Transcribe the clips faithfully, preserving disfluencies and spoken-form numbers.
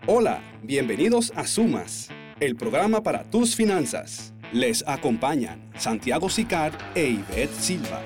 Hola, bienvenidos a Sumas, el programa para tus finanzas. Les acompañan Santiago Sicard e Ivette Silva.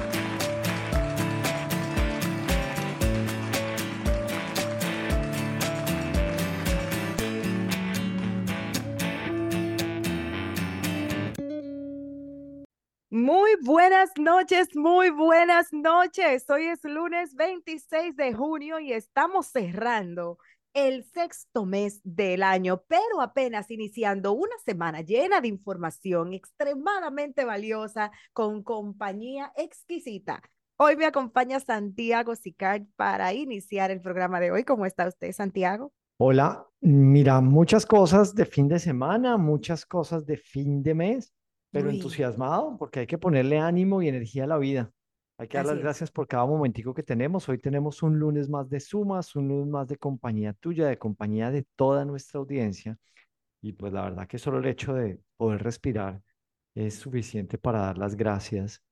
Muy buenas noches, muy buenas noches. Hoy es lunes veintiséis de junio y estamos cerrando el sexto mes del año, pero apenas iniciando una semana llena de información extremadamente valiosa con compañía exquisita. Hoy me acompaña Santiago Sicard para iniciar el programa de hoy. ¿Cómo está usted, Santiago? Hola, mira, muchas cosas de fin de semana, muchas cosas de fin de mes, pero Uy, entusiasmado porque hay que ponerle ánimo y energía a la vida. Hay que dar las así es. gracias por cada momentico que tenemos. Hoy tenemos un lunes más de sumas, un lunes más de compañía tuya, de compañía de toda nuestra audiencia. Y pues la verdad que solo el hecho de poder respirar es suficiente para dar las gracias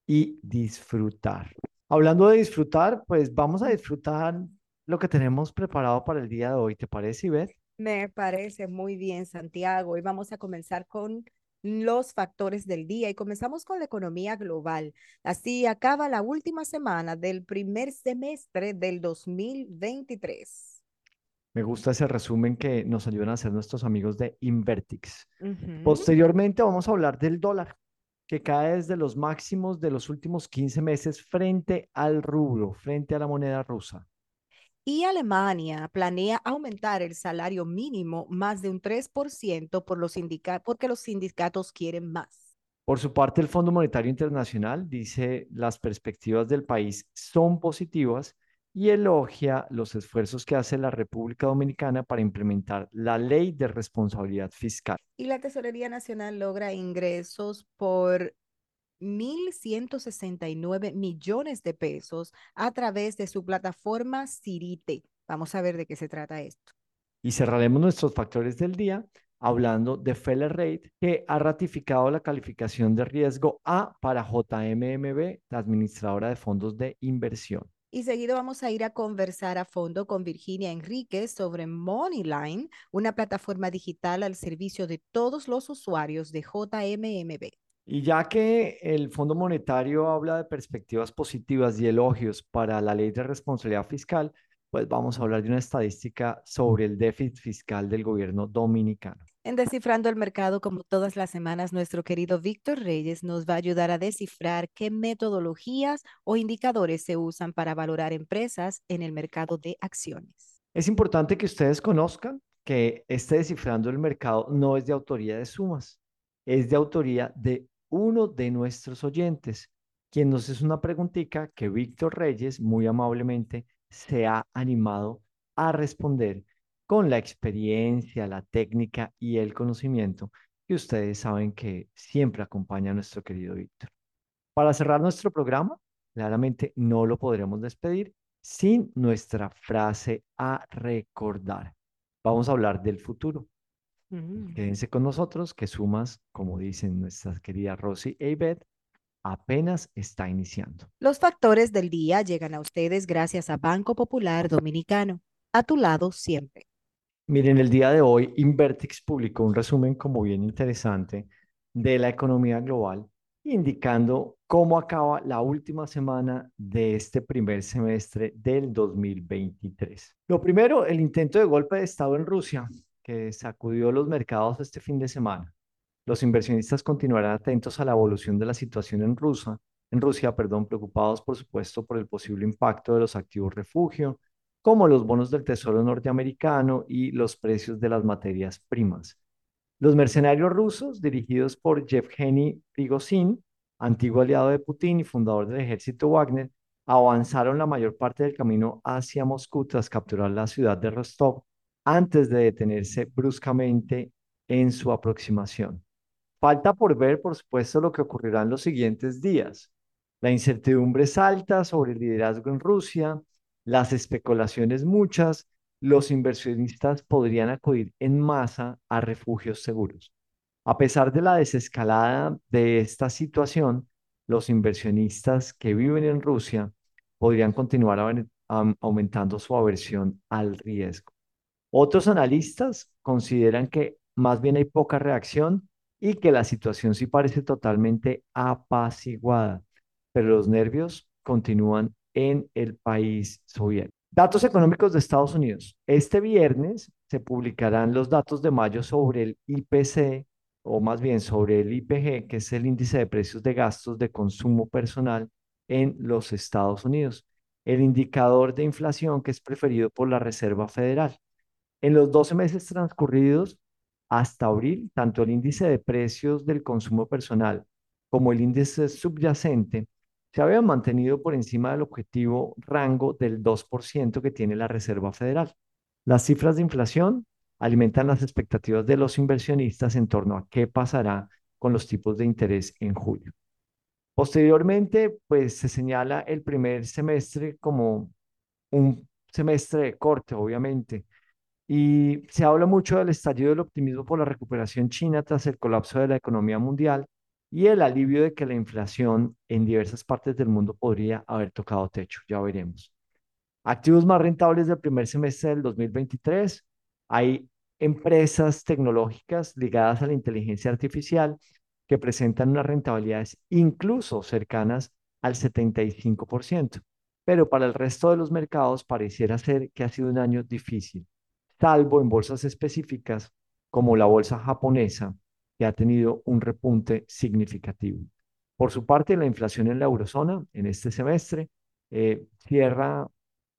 y disfrutar. Hablando de disfrutar, pues vamos a disfrutar lo que tenemos preparado para el día de hoy. ¿Te parece, Ivette? Me parece muy bien, Santiago. Hoy vamos a comenzar con los factores del día y comenzamos con la economía global. Así acaba la última semana del primer semestre del dos mil veintitrés. Me gusta ese resumen que nos ayudan a hacer nuestros amigos de Invertix. Ujú. Posteriormente vamos a hablar del dólar, que cae desde los máximos de los últimos quince meses frente al rublo, frente a la moneda rusa. Y Alemania planea aumentar el salario mínimo más de un tres por ciento por los sindica- porque los sindicatos quieren más. Por su parte, el Fondo Monetario Internacional dice las perspectivas del país son positivas y elogia los esfuerzos que hace la República Dominicana para implementar la ley de responsabilidad fiscal. Y la Tesorería Nacional logra ingresos por mil ciento sesenta y nueve millones de pesos a través de su plataforma Cirite. Vamos a ver de qué se trata esto. Y cerraremos nuestros factores del día hablando de Feller Rate, que ha ratificado la calificación de riesgo A para J M M B, la administradora de fondos de inversión. Y seguido vamos a ir a conversar a fondo con Virginia Enríquez sobre Moneyline, una plataforma digital al servicio de todos los usuarios de J M M B. Y ya que el Fondo Monetario habla de perspectivas positivas y elogios para la ley de responsabilidad fiscal, pues vamos a hablar de una estadística sobre el déficit fiscal del gobierno dominicano. En Descifrando el Mercado, como todas las semanas, nuestro querido Víctor Reyes nos va a ayudar a descifrar qué metodologías o indicadores se usan para valorar empresas en el mercado de acciones. Es importante que ustedes conozcan que este Descifrando el Mercado no es de autoría de Sumas, es de autoría de uno de nuestros oyentes, quien nos hizo una preguntita que Víctor Reyes muy amablemente se ha animado a responder con la experiencia, la técnica y el conocimiento que ustedes saben que siempre acompaña a nuestro querido Víctor. Para cerrar nuestro programa, claramente no lo podremos despedir sin nuestra frase a recordar. Vamos a hablar del futuro. Mm. Quédense con nosotros, que Sumas, como dicen nuestras queridas Rosy e Ivette, apenas está iniciando. Los factores del día llegan a ustedes gracias a Banco Popular Dominicano. A tu lado siempre. Miren, el día de hoy, Invertix publicó un resumen como bien interesante de la economía global, indicando cómo acaba la última semana de este primer semestre del dos mil veintitrés. Lo primero, el intento de golpe de Estado en Rusia, que sacudió los mercados este fin de semana. Los inversionistas continuarán atentos a la evolución de la situación en Rusia, en Rusia, perdón, preocupados por supuesto por el posible impacto de los activos refugio como los bonos del Tesoro norteamericano y los precios de las materias primas. Los mercenarios rusos, dirigidos por Yevgeny Prigozhin, antiguo aliado de Putin y fundador del ejército Wagner, avanzaron la mayor parte del camino hacia Moscú tras capturar la ciudad de Rostov antes de detenerse bruscamente en su aproximación. Falta por ver, por supuesto, lo que ocurrirá en los siguientes días. La incertidumbre es alta sobre el liderazgo en Rusia, las especulaciones muchas, los inversionistas podrían acudir en masa a refugios seguros. A pesar de la desescalada de esta situación, los inversionistas que viven en Rusia podrían continuar aumentando su aversión al riesgo. Otros analistas consideran que más bien hay poca reacción y que la situación sí parece totalmente apaciguada, pero los nervios continúan en el país soviético. Datos económicos de Estados Unidos. Este viernes se publicarán los datos de mayo sobre el I P C, o más bien sobre el I P G, que es el índice de precios de gastos de consumo personal en los Estados Unidos, el indicador de inflación que es preferido por la Reserva Federal. En los doce meses transcurridos hasta abril, tanto el índice de precios del consumo personal como el índice subyacente se habían mantenido por encima del objetivo rango del dos por ciento que tiene la Reserva Federal. Las cifras de inflación alimentan las expectativas de los inversionistas en torno a qué pasará con los tipos de interés en julio. Posteriormente, pues se señala el primer semestre como un semestre de corte, obviamente, y se habla mucho del estallido del optimismo por la recuperación china tras el colapso de la economía mundial y el alivio de que la inflación en diversas partes del mundo podría haber tocado techo. Ya veremos. Activos más rentables del primer semestre del dos mil veintitrés. Hay empresas tecnológicas ligadas a la inteligencia artificial que presentan unas rentabilidades incluso cercanas al setenta y cinco por ciento. Pero para el resto de los mercados pareciera ser que ha sido un año difícil, salvo en bolsas específicas como la bolsa japonesa, que ha tenido un repunte significativo. Por su parte, la inflación en la eurozona en este semestre eh, cierra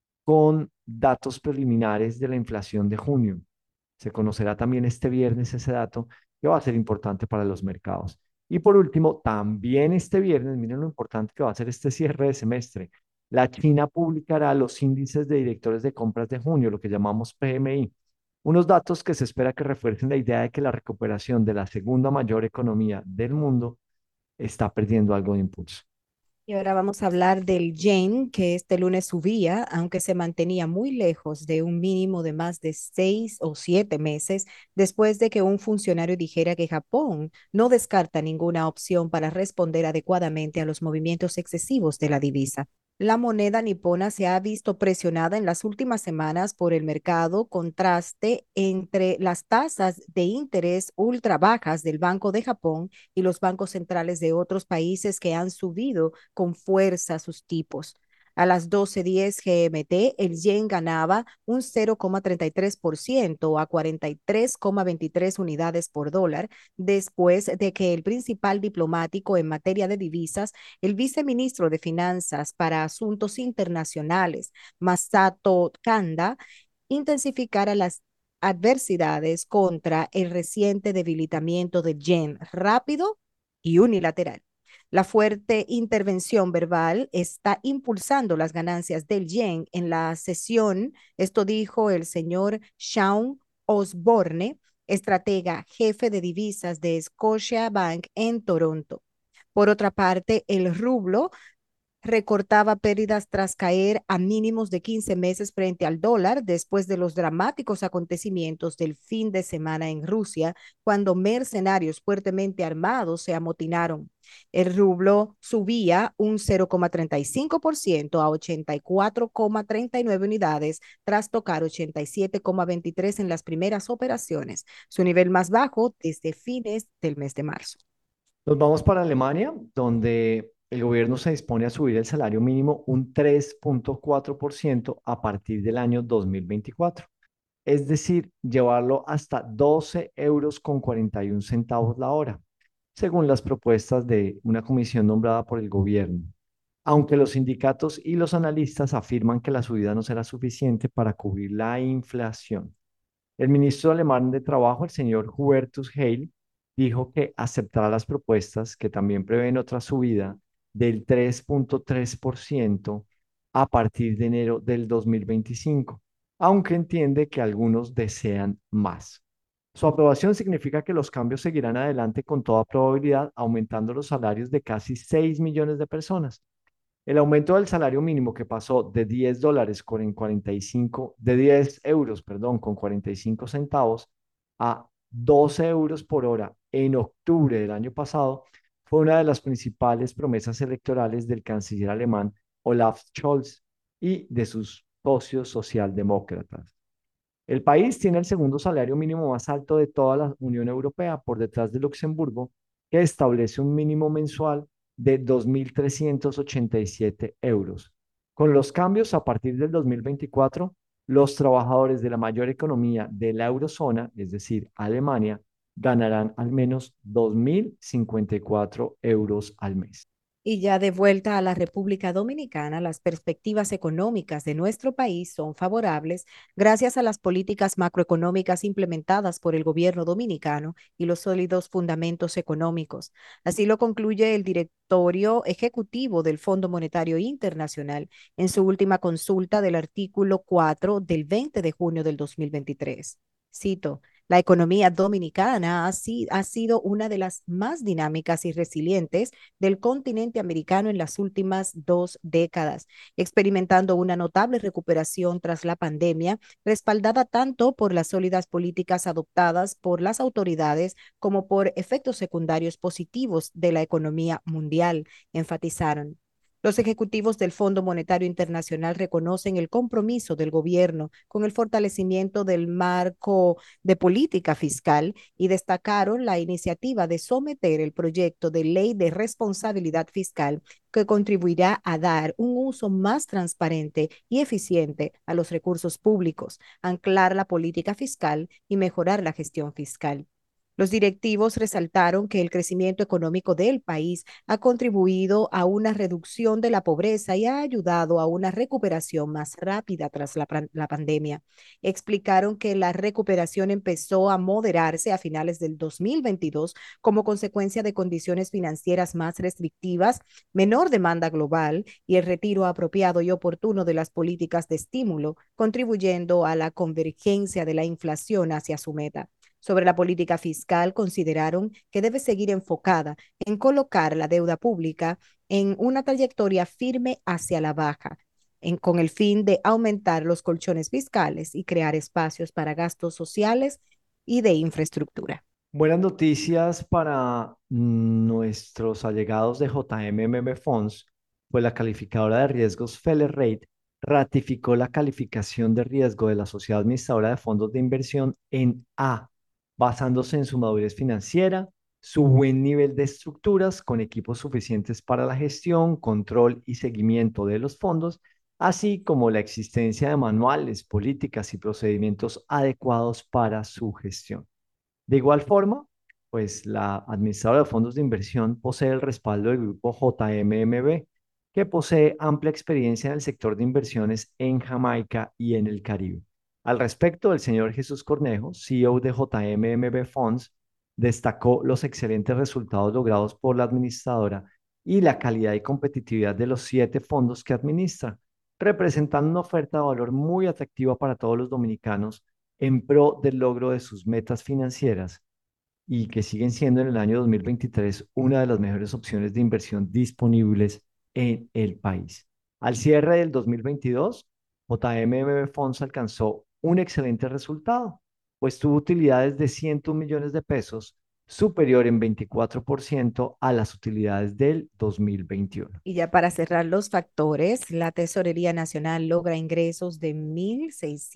con datos preliminares de la inflación de junio. Se conocerá también este viernes ese dato que va a ser importante para los mercados. Y por último, también este viernes, miren lo importante que va a ser este cierre de semestre. La China publicará los índices de directores de compras de junio, lo que llamamos P M I, unos datos que se espera que refuercen la idea de que la recuperación de la segunda mayor economía del mundo está perdiendo algo de impulso. Y ahora vamos a hablar del yen, que este lunes subía, aunque se mantenía muy lejos de un mínimo de más de seis o siete meses, después de que un funcionario dijera que Japón no descarta ninguna opción para responder adecuadamente a los movimientos excesivos de la divisa. La moneda nipona se ha visto presionada en las últimas semanas por el mercado contraste entre las tasas de interés ultra bajas del Banco de Japón y los bancos centrales de otros países que han subido con fuerza sus tipos. A las doce diez G M T, el yen ganaba un cero coma treinta y tres por ciento a cuarenta y tres coma veintitrés unidades por dólar, después de que el principal diplomático en materia de divisas, el viceministro de Finanzas para Asuntos Internacionales, Masato Kanda, intensificara las adversidades contra el reciente debilitamiento del yen rápido y unilateral. La fuerte intervención verbal está impulsando las ganancias del yen en la sesión. Esto dijo el señor Sean Osborne, estratega jefe de divisas de Scotiabank en Toronto. Por otra parte, el rublo recortaba pérdidas tras caer a mínimos de quince meses frente al dólar después de los dramáticos acontecimientos del fin de semana en Rusia, cuando mercenarios fuertemente armados se amotinaron. El rublo subía un cero coma treinta y cinco por ciento a ochenta y cuatro coma treinta y nueve unidades tras tocar ochenta y siete coma veintitrés en las primeras operaciones, su nivel más bajo desde fines del mes de marzo. Nos vamos para Alemania, donde el gobierno se dispone a subir el salario mínimo un tres punto cuatro por ciento a partir del año dos mil veinticuatro, es decir, llevarlo hasta doce euros con cuarenta y un centavos la hora, según las propuestas de una comisión nombrada por el gobierno. Aunque los sindicatos y los analistas afirman que la subida no será suficiente para cubrir la inflación. El ministro alemán de Trabajo, el señor Hubertus Heil, dijo que aceptará las propuestas que también prevén otra subida del tres punto tres por ciento a partir de enero del dos mil veinticinco, aunque entiende que algunos desean más. Su aprobación significa que los cambios seguirán adelante con toda probabilidad, aumentando los salarios de casi seis millones de personas. El aumento del salario mínimo que pasó de diez dólares con cuarenta y cinco, de diez euros, perdón, con cuarenta y cinco centavos a doce euros por hora en octubre del año pasado fue una de las principales promesas electorales del canciller alemán Olaf Scholz y de sus socios socialdemócratas. El país tiene el segundo salario mínimo más alto de toda la Unión Europea, por detrás de Luxemburgo, que establece un mínimo mensual de dos mil trescientos ochenta y siete euros. Con los cambios a partir del dos mil veinticuatro, los trabajadores de la mayor economía de la eurozona, es decir, Alemania, ganarán al menos dos mil cincuenta y cuatro euros al mes. Y ya de vuelta a la República Dominicana, las perspectivas económicas de nuestro país son favorables gracias a las políticas macroeconómicas implementadas por el gobierno dominicano y los sólidos fundamentos económicos. Así lo concluye el directorio ejecutivo del Fondo Monetario Internacional en su última consulta del artículo cuatro del veinte de junio del dos mil veintitrés. Cito: la economía dominicana ha, si, ha sido una de las más dinámicas y resilientes del continente americano en las últimas dos décadas, experimentando una notable recuperación tras la pandemia, respaldada tanto por las sólidas políticas adoptadas por las autoridades como por efectos secundarios positivos de la economía mundial, enfatizaron. Los ejecutivos del Fondo Monetario Internacional reconocen el compromiso del gobierno con el fortalecimiento del marco de política fiscal y destacaron la iniciativa de someter el proyecto de ley de responsabilidad fiscal que contribuirá a dar un uso más transparente y eficiente a los recursos públicos, anclar la política fiscal y mejorar la gestión fiscal. Los directivos resaltaron que el crecimiento económico del país ha contribuido a una reducción de la pobreza y ha ayudado a una recuperación más rápida tras la, la pandemia. Explicaron que la recuperación empezó a moderarse a finales del dos mil veintidós como consecuencia de condiciones financieras más restrictivas, menor demanda global y el retiro apropiado y oportuno de las políticas de estímulo, contribuyendo a la convergencia de la inflación hacia su meta. Sobre la política fiscal, consideraron que debe seguir enfocada en colocar la deuda pública en una trayectoria firme hacia la baja, en, con el fin de aumentar los colchones fiscales y crear espacios para gastos sociales y de infraestructura. Buenas noticias para nuestros allegados de J M M B Funds, pues la calificadora de riesgos Feller Rate ratificó la calificación de riesgo de la sociedad administradora de fondos de inversión en A, basándose en su madurez financiera, su buen nivel de estructuras con equipos suficientes para la gestión, control y seguimiento de los fondos, así como la existencia de manuales, políticas y procedimientos adecuados para su gestión. De igual forma, pues la administradora de fondos de inversión posee el respaldo del grupo J M M B, que posee amplia experiencia en el sector de inversiones en Jamaica y en el Caribe. Al respecto, el señor Jesús Cornejo, C E O de J M M B Funds, destacó los excelentes resultados logrados por la administradora y la calidad y competitividad de los siete fondos que administra, representando una oferta de valor muy atractiva para todos los dominicanos en pro del logro de sus metas financieras y que siguen siendo en el año dos mil veintitrés una de las mejores opciones de inversión disponibles en el país. Al cierre del dos mil veintidós, J M M B Funds alcanzó un excelente resultado, pues tuvo utilidades de cien millones de pesos, superior en veinticuatro por ciento a las utilidades del dos mil veintiuno. Y ya para cerrar los factores, la Tesorería Nacional logra ingresos de mil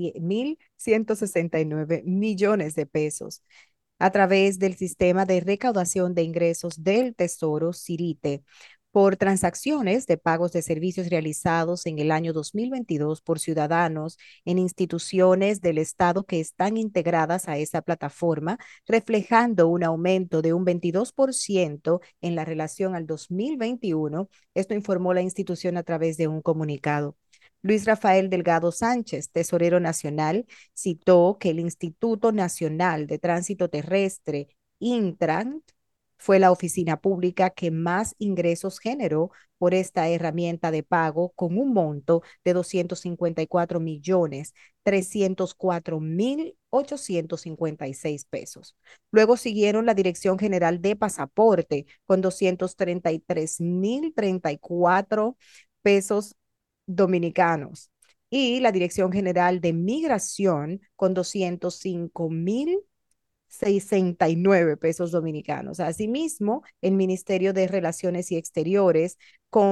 ciento sesenta y nueve millones de pesos a través del sistema de recaudación de ingresos del Tesoro, CIRITE, por transacciones de pagos de servicios realizados en el año dos mil veintidós por ciudadanos en instituciones del Estado que están integradas a esa plataforma, reflejando un aumento de un veintidós por ciento en la relación al dos mil veintiuno. Esto informó la institución a través de un comunicado. Luis Rafael Delgado Sánchez, tesorero nacional, citó que el Instituto Nacional de Tránsito Terrestre, Intran, fue la oficina pública que más ingresos generó por esta herramienta de pago con un monto de doscientos cincuenta y cuatro millones trescientos cuatro mil ochocientos cincuenta y seis pesos. Luego siguieron la Dirección General de Pasaporte con doscientos treinta y tres mil treinta y cuatro pesos dominicanos y la Dirección General de Migración con doscientos cinco mil sesenta y nueve pesos dominicanos. Asimismo, el Ministerio de Relaciones y Exteriores con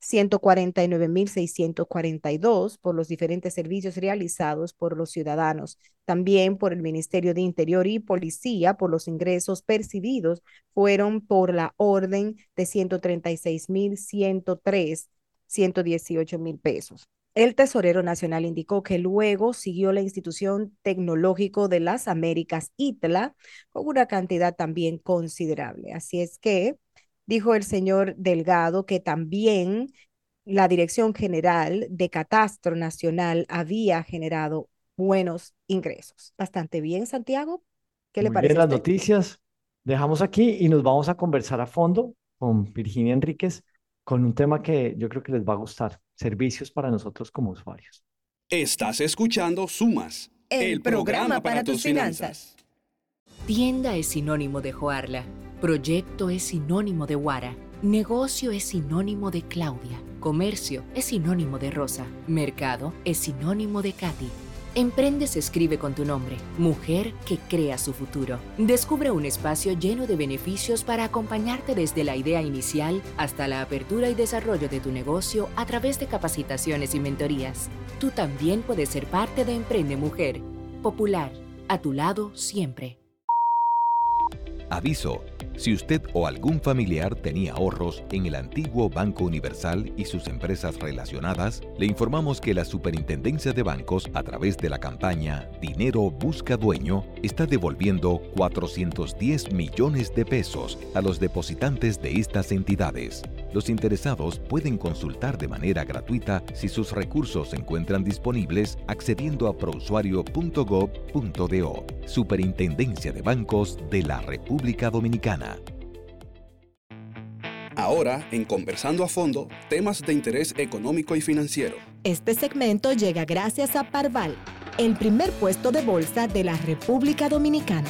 ciento cuarenta y nueve mil seiscientos cuarenta y dos por los diferentes servicios realizados por los ciudadanos. También por el Ministerio de Interior y Policía, por los ingresos percibidos, fueron por la orden de ciento treinta y seis mil ciento tres, ciento dieciocho mil pesos. El tesorero nacional indicó que luego siguió la Institución Tecnológico de las Américas, I T L A, con una cantidad también considerable. Así es que dijo el señor Delgado que también la Dirección General de Catastro Nacional había generado buenos ingresos. Bastante bien, Santiago. ¿Qué le Muy bien, parece a las usted? noticias. Dejamos aquí y nos vamos a conversar a fondo con Virginia Enríquez con un tema que yo creo que les va a gustar, servicios para nosotros como usuarios. Estás escuchando Sumas, el programa para tus finanzas. Tienda es sinónimo de Joarla, proyecto es sinónimo de Guara, negocio es sinónimo de Claudia, comercio es sinónimo de Rosa, mercado es sinónimo de Katy. Emprende se escribe con tu nombre, mujer que crea su futuro. Descubre un espacio lleno de beneficios para acompañarte desde la idea inicial hasta la apertura y desarrollo de tu negocio a través de capacitaciones y mentorías. Tú también puedes ser parte de Emprende Mujer. Popular, a tu lado siempre. Aviso: si usted o algún familiar tenía ahorros en el antiguo Banco Universal y sus empresas relacionadas, le informamos que la Superintendencia de Bancos, a través de la campaña Dinero Busca Dueño, está devolviendo cuatrocientos diez millones de pesos a los depositantes de estas entidades. Los interesados pueden consultar de manera gratuita si sus recursos se encuentran disponibles accediendo a prousuario punto gob punto do. Superintendencia de Bancos de la República Dominicana. Ahora, en Conversando a Fondo, temas de interés económico y financiero. Este segmento llega gracias a Parval, el primer puesto de bolsa de la República Dominicana.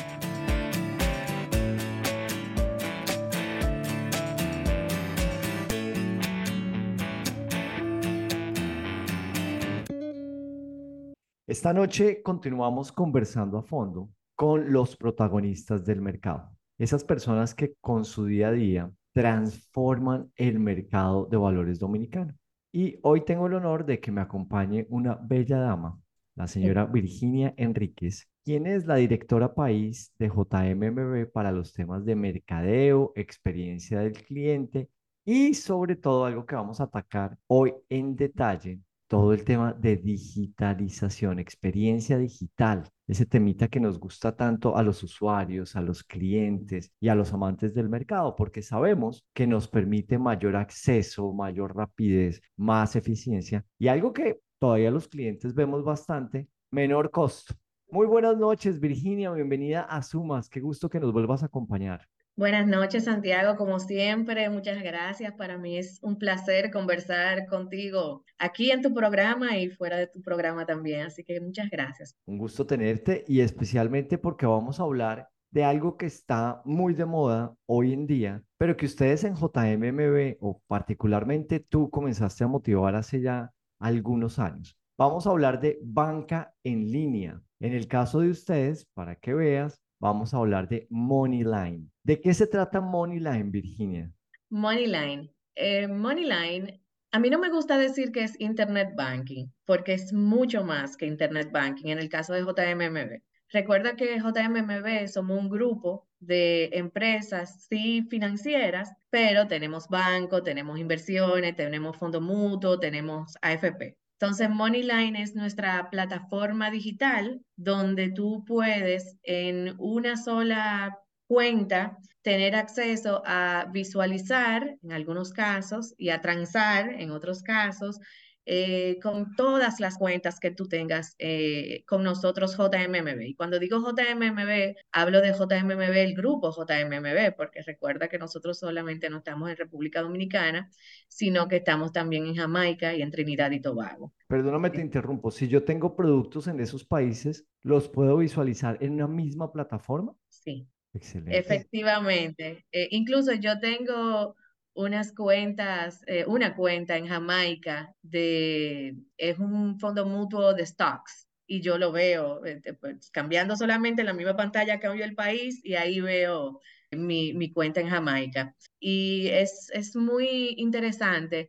Esta noche continuamos conversando a fondo con los protagonistas del mercado, esas personas que con su día a día transforman el mercado de valores dominicano. Y hoy tengo el honor de que me acompañe una bella dama, la señora Virginia Enríquez, quien es la directora país de J M M B para los temas de mercadeo, experiencia del cliente y sobre todo algo que vamos a atacar hoy en detalle, todo el tema de digitalización, experiencia digital, ese temita que nos gusta tanto a los usuarios, a los clientes y a los amantes del mercado, porque sabemos que nos permite mayor acceso, mayor rapidez, más eficiencia y algo que todavía los clientes vemos bastante, menor costo. Muy buenas noches, Virginia, bienvenida a Sumas, qué gusto que nos vuelvas a acompañar. Buenas noches, Santiago, como siempre, muchas gracias. Para mí es un placer conversar contigo aquí en tu programa y fuera de tu programa también, así que muchas gracias. Un gusto tenerte y especialmente porque vamos a hablar de algo que está muy de moda hoy en día, pero que ustedes en J M M B o particularmente tú comenzaste a motivar hace ya algunos años. Vamos a hablar de banca en línea. En el caso de ustedes, para que veas, vamos a hablar de Moneyline. ¿De qué se trata Moneyline, Virginia? Moneyline. Eh, Moneyline, a mí no me gusta decir que es Internet Banking, porque es mucho más que Internet Banking en el caso de J M M B. Recuerda que J M M B somos un grupo de empresas, sí, financieras, pero tenemos banco, tenemos inversiones, tenemos fondo mutuo, tenemos A F P. Entonces, Moneyline es nuestra plataforma digital donde tú puedes en una sola cuenta tener acceso a visualizar en algunos casos y a transar en otros casos eh, con todas las cuentas que tú tengas eh, con nosotros J M M B. Y cuando digo J M M B, hablo de J M M B, el grupo J M M B, porque recuerda que nosotros solamente no estamos en República Dominicana, sino que estamos también en Jamaica y en Trinidad y Tobago. Perdóname, te interrumpo. Si yo tengo productos en esos países, ¿los puedo visualizar en una misma plataforma? Sí. Excelente. Efectivamente. Eh, incluso yo tengo unas cuentas, eh, una cuenta en Jamaica de, es un fondo mutuo de stocks y yo lo veo, eh, pues, cambiando solamente la misma pantalla, cambio el país y ahí veo mi, mi cuenta en Jamaica. Y es, es muy interesante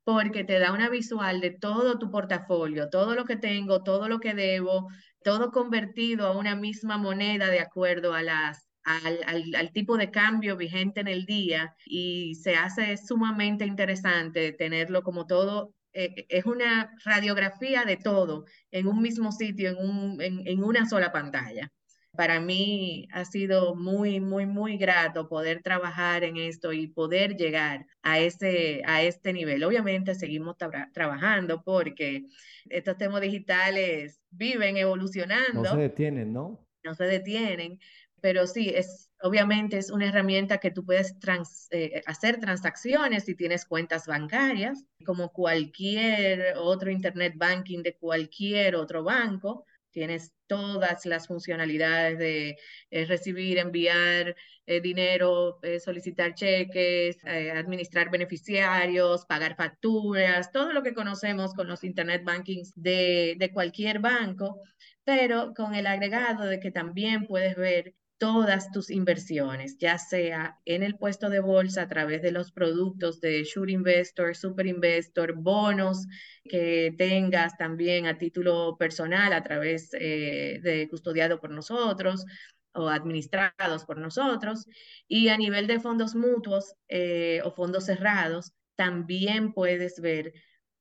porque te da una visual de todo tu portafolio, todo lo que tengo, todo lo que debo, todo convertido a una misma moneda de acuerdo a las, al, al, al tipo de cambio vigente en el día, y se hace sumamente interesante tenerlo como todo. Eh, es una radiografía de todo en un mismo sitio, en, un, en, en una sola pantalla. Para mí ha sido muy, muy, muy grato poder trabajar en esto y poder llegar a ese, a este nivel. Obviamente seguimos tra trabajando porque estos temas digitales viven No se evolucionando, detienen, ¿no? no se detienen, pero sí, es, obviamente es una herramienta que tú puedes trans, eh, hacer transacciones si tienes cuentas bancarias, como cualquier otro internet banking de cualquier otro banco. Tienes todas las funcionalidades de eh, recibir, enviar eh, dinero, eh, solicitar cheques, eh, administrar beneficiarios, pagar facturas, todo lo que conocemos con los internet bankings de, de cualquier banco, pero con el agregado de que también puedes ver todas tus inversiones, ya sea en el puesto de bolsa a través de los productos de Sure Investor, Super Investor, bonos que tengas también a título personal a través eh, de custodiado por nosotros o administrados por nosotros, y a nivel de fondos mutuos eh, o fondos cerrados, también puedes ver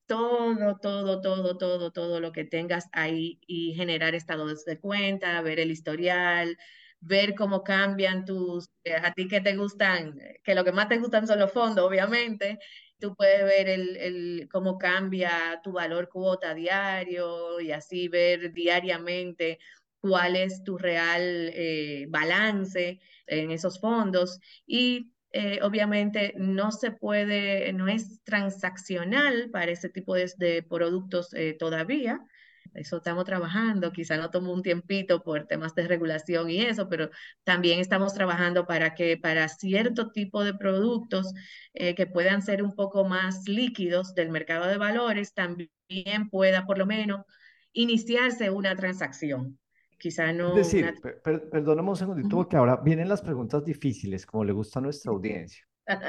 todo, todo, todo, todo, todo lo que tengas ahí y generar estados de cuenta, ver el historial, ver cómo cambian tus, eh, a ti que te gustan, que lo que más te gustan son los fondos, obviamente. Tú puedes ver el, el, cómo cambia tu valor cuota diario y así ver diariamente cuál es tu real eh, balance en esos fondos. Y eh, obviamente no se puede, no es transaccional para ese tipo de, de productos eh, todavía. Eso estamos trabajando, quizá no tomó un tiempito por temas de regulación y eso, pero también estamos trabajando para que para cierto tipo de productos eh, que puedan ser un poco más líquidos del mercado de valores, también pueda por lo menos iniciarse una transacción. Quizá Es no una... decir, per- per- perdóname un segundito Ujú. porque ahora vienen las preguntas difíciles, como le gusta a nuestra audiencia.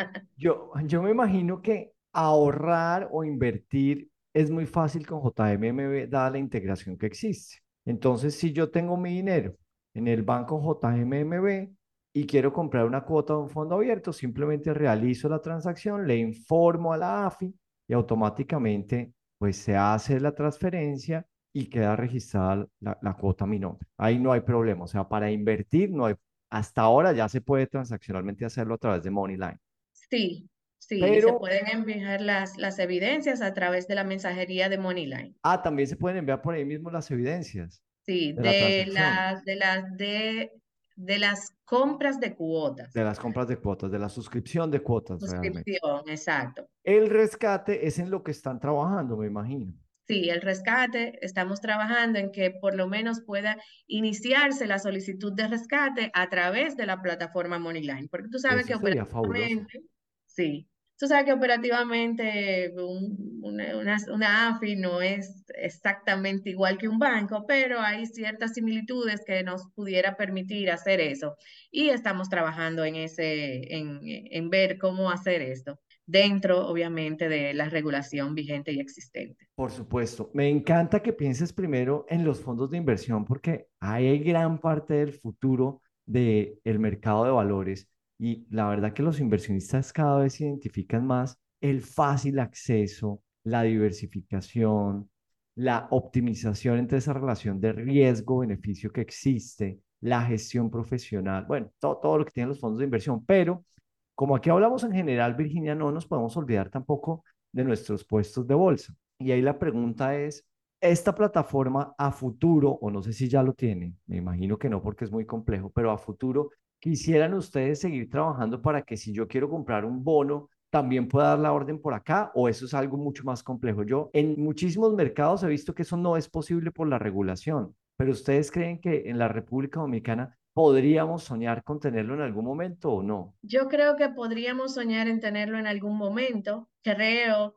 Yo, yo me imagino que ahorrar o invertir es muy fácil con J M M B dada la integración que existe. Entonces, si yo tengo mi dinero en el banco J M M B y quiero comprar una cuota de un fondo abierto, simplemente realizo la transacción, le informo a la A F I y automáticamente pues se hace la transferencia y queda registrada la, la cuota a mi nombre. Ahí no hay problema. O sea, para invertir no hay, hasta ahora ya se puede transaccionalmente hacerlo a través de Moneyline. Sí, sí, y se Pero, pueden enviar las, las evidencias a través de la mensajería de Moneyline. ah, también se pueden enviar por ahí mismo las evidencias Sí, de la de transacción, las de las de, de las compras de de cuotas. las compras de cuotas, de la suscripción de cuotas realmente. Suscripción, exacto. El rescate es en lo que están trabajando, me imagino. Sí, el rescate, estamos trabajando en que por lo menos pueda iniciarse la solicitud de rescate a través de la plataforma Moneyline, porque tú sabes Eso que sería fabuloso. operativamente, sí, tú sabes que operativamente un- una, una, una A F I no es exactamente igual que un banco, pero hay ciertas similitudes que nos pudiera permitir hacer eso. Y estamos trabajando en ese, en, en ver cómo hacer esto dentro, obviamente, de la regulación vigente y existente. Por supuesto. Me encanta que pienses primero en los fondos de inversión porque ahí hay gran parte del futuro del mercado de valores y la verdad que los inversionistas cada vez identifican más el fácil acceso, la diversificación, la optimización entre esa relación de riesgo-beneficio que existe, la gestión profesional, bueno, todo, todo lo que tienen los fondos de inversión, pero como aquí hablamos en general, Virginia, no nos podemos olvidar tampoco de nuestros puestos de bolsa. Y ahí la pregunta es, ¿esta plataforma a futuro, o no sé si ya lo tiene, me imagino que no porque es muy complejo, pero a futuro, quisieran ustedes seguir trabajando para que si yo quiero comprar un bono, también pueda dar la orden por acá, o eso es algo mucho más complejo? Yo en muchísimos mercados he visto que eso no es posible por la regulación, pero ¿ustedes creen que en la República Dominicana podríamos soñar con tenerlo en algún momento o no? Yo creo que podríamos soñar en tenerlo en algún momento. Creo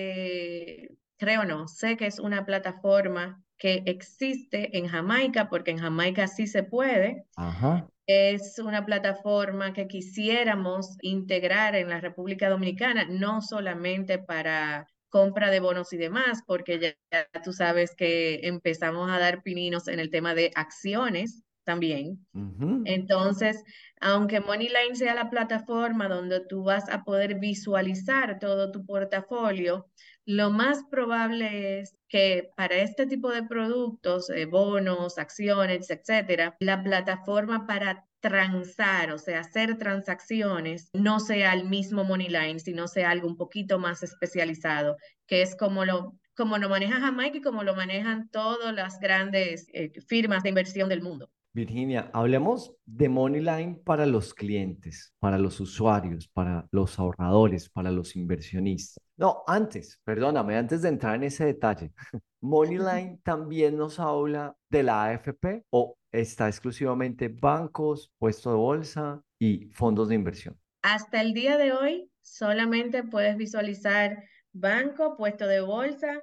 que, creo no, sé que es una plataforma que existe en Jamaica, porque en Jamaica sí se puede. Ajá. Es una plataforma que quisiéramos integrar en la República Dominicana, no solamente para compra de bonos y demás, porque ya, ya tú sabes que empezamos a dar pininos en el tema de acciones también. Ujú. Entonces, aunque Moneyline sea la plataforma donde tú vas a poder visualizar todo tu portafolio, lo más probable es que para este tipo de productos, eh, bonos, acciones, etcétera, la plataforma para transar, o sea, hacer transacciones, no sea el mismo Moneyline, sino sea algo un poquito más especializado, que es como lo, como lo maneja Jamaica y como lo manejan todas las grandes eh, firmas de inversión del mundo. Virginia, hablemos de Moneyline para los clientes, para los usuarios, para los ahorradores, para los inversionistas. No, antes, perdóname, antes de entrar en ese detalle, Moneyline también nos habla de la A F P o está exclusivamente bancos, puesto de bolsa y fondos de inversión. Hasta el día de hoy, solamente puedes visualizar banco, puesto de bolsa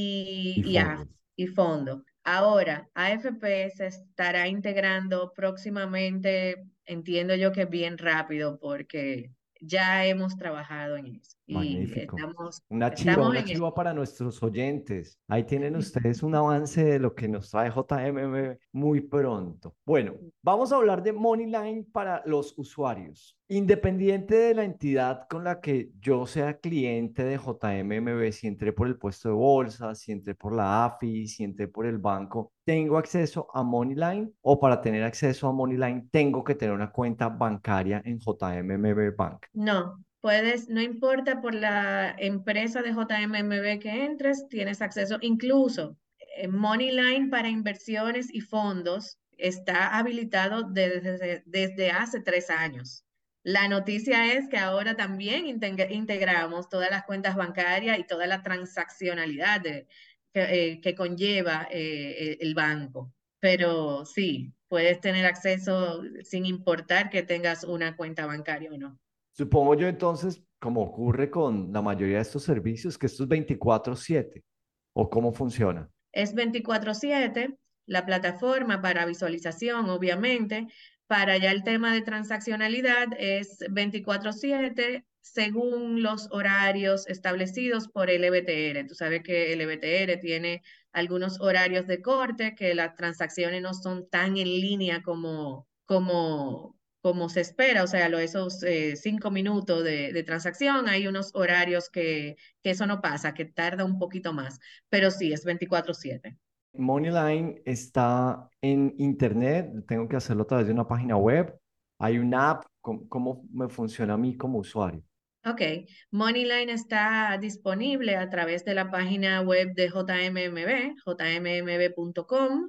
y, Y y, A- fondos. y fondo. Ahora, A F P se estará integrando próximamente, entiendo yo que bien rápido, porque ya hemos trabajado en eso y Magnífico. estamos, Una chiva, estamos una en eso. chiva para nuestros oyentes. Ahí tienen ustedes un avance de lo que nos trae J M M muy pronto. Bueno, vamos a hablar de Moneyline para los usuarios. Independiente de la entidad con la que yo sea cliente de J M M B, si entré por el puesto de bolsa, si entré por la A F I, si entré por el banco, ¿tengo acceso a Moneyline o para tener acceso a Moneyline tengo que tener una cuenta bancaria en J M M B Bank? No, puedes, no importa por la empresa de J M M B que entres, tienes acceso. Incluso eh, Moneyline para inversiones y fondos está habilitado desde, desde hace tres años. La noticia es que ahora también integ- integramos todas las cuentas bancarias y toda la transaccionalidad de- que, eh, que conlleva eh, el banco. Pero sí, puedes tener acceso sin importar que tengas una cuenta bancaria o no. Supongo yo entonces, como ocurre con la mayoría de estos servicios, que esto es veinticuatro siete, ¿o cómo funciona? Es veinticuatro siete, la plataforma para visualización, obviamente. Para ya el tema de transaccionalidad es veinticuatro siete según los horarios establecidos por el E B T R. Tú sabes que el E B T R tiene algunos horarios de corte, que las transacciones no son tan en línea como, como, como se espera. O sea, lo, esos eh, cinco minutos de, de transacción, hay unos horarios que, que eso no pasa, que tarda un poquito más, pero sí, es veinticuatro siete. Moneyline está en internet, tengo que hacerlo a través de una página web, hay una app, ¿cómo, cómo me funciona a mí como usuario? Ok, Moneyline está disponible a través de la página web de J M M B, j m m b punto com.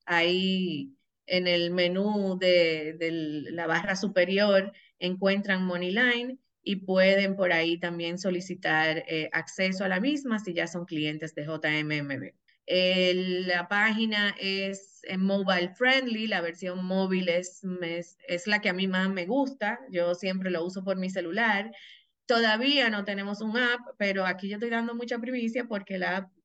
Ahí en el menú de, de la barra superior encuentran Moneyline y pueden por ahí también solicitar eh, acceso a la misma si ya son clientes de J M M B. El- la página es eh, mobile friendly, la versión móvil es, es, es la que a mí más me gusta, yo siempre lo uso por mi celular. Todavía no tenemos un app, pero aquí yo estoy dando mucha primicia porque la app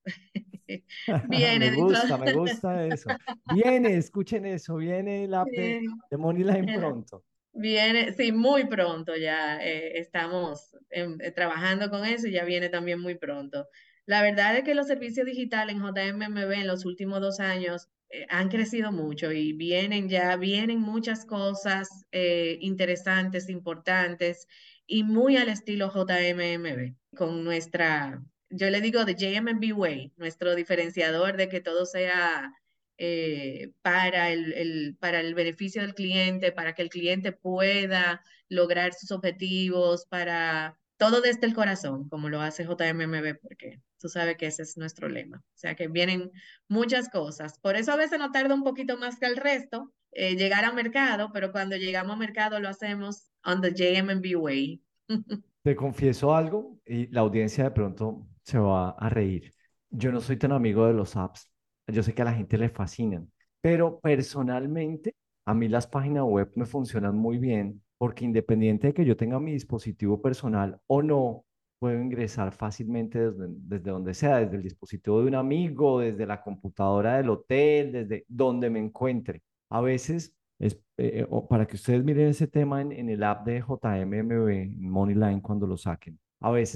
Me viene dentro gusta, me gusta eso. Viene, escuchen eso, viene el app de, de... de Moneyline pronto. Viene, sí, muy pronto ya eh, estamos em, eh, trabajando con eso y ya viene también muy pronto. La verdad es que los servicios digitales en J M M B en los últimos dos años eh, han crecido mucho y vienen ya, vienen muchas cosas eh, interesantes, importantes y muy al estilo J M M B, con nuestra, yo le digo the J M M B Way, nuestro diferenciador de que todo sea eh, para el, el- para el beneficio del cliente, para que el cliente pueda lograr sus objetivos, para todo desde el corazón, como lo hace J M M B, porque tú sabes que ese es nuestro lema. O sea que vienen muchas cosas. Por eso a veces nos tarda un poquito más que el resto eh, llegar al mercado, pero cuando llegamos al mercado lo hacemos on the J M M B way. Te confieso algo y la audiencia de pronto se va a reír. Yo no soy tan amigo de los apps. Yo sé que a la gente le fascinan, pero personalmente a mí las páginas web me funcionan muy bien porque independiente de que yo tenga mi dispositivo personal o no, puedo ingresar fácilmente desde, desde donde sea, desde el dispositivo de un amigo, desde la computadora del hotel, desde donde me encuentre. A veces es, eh, o para que ustedes miren ese tema en, en el app de J M M B, Moneyline, cuando lo saquen. A veces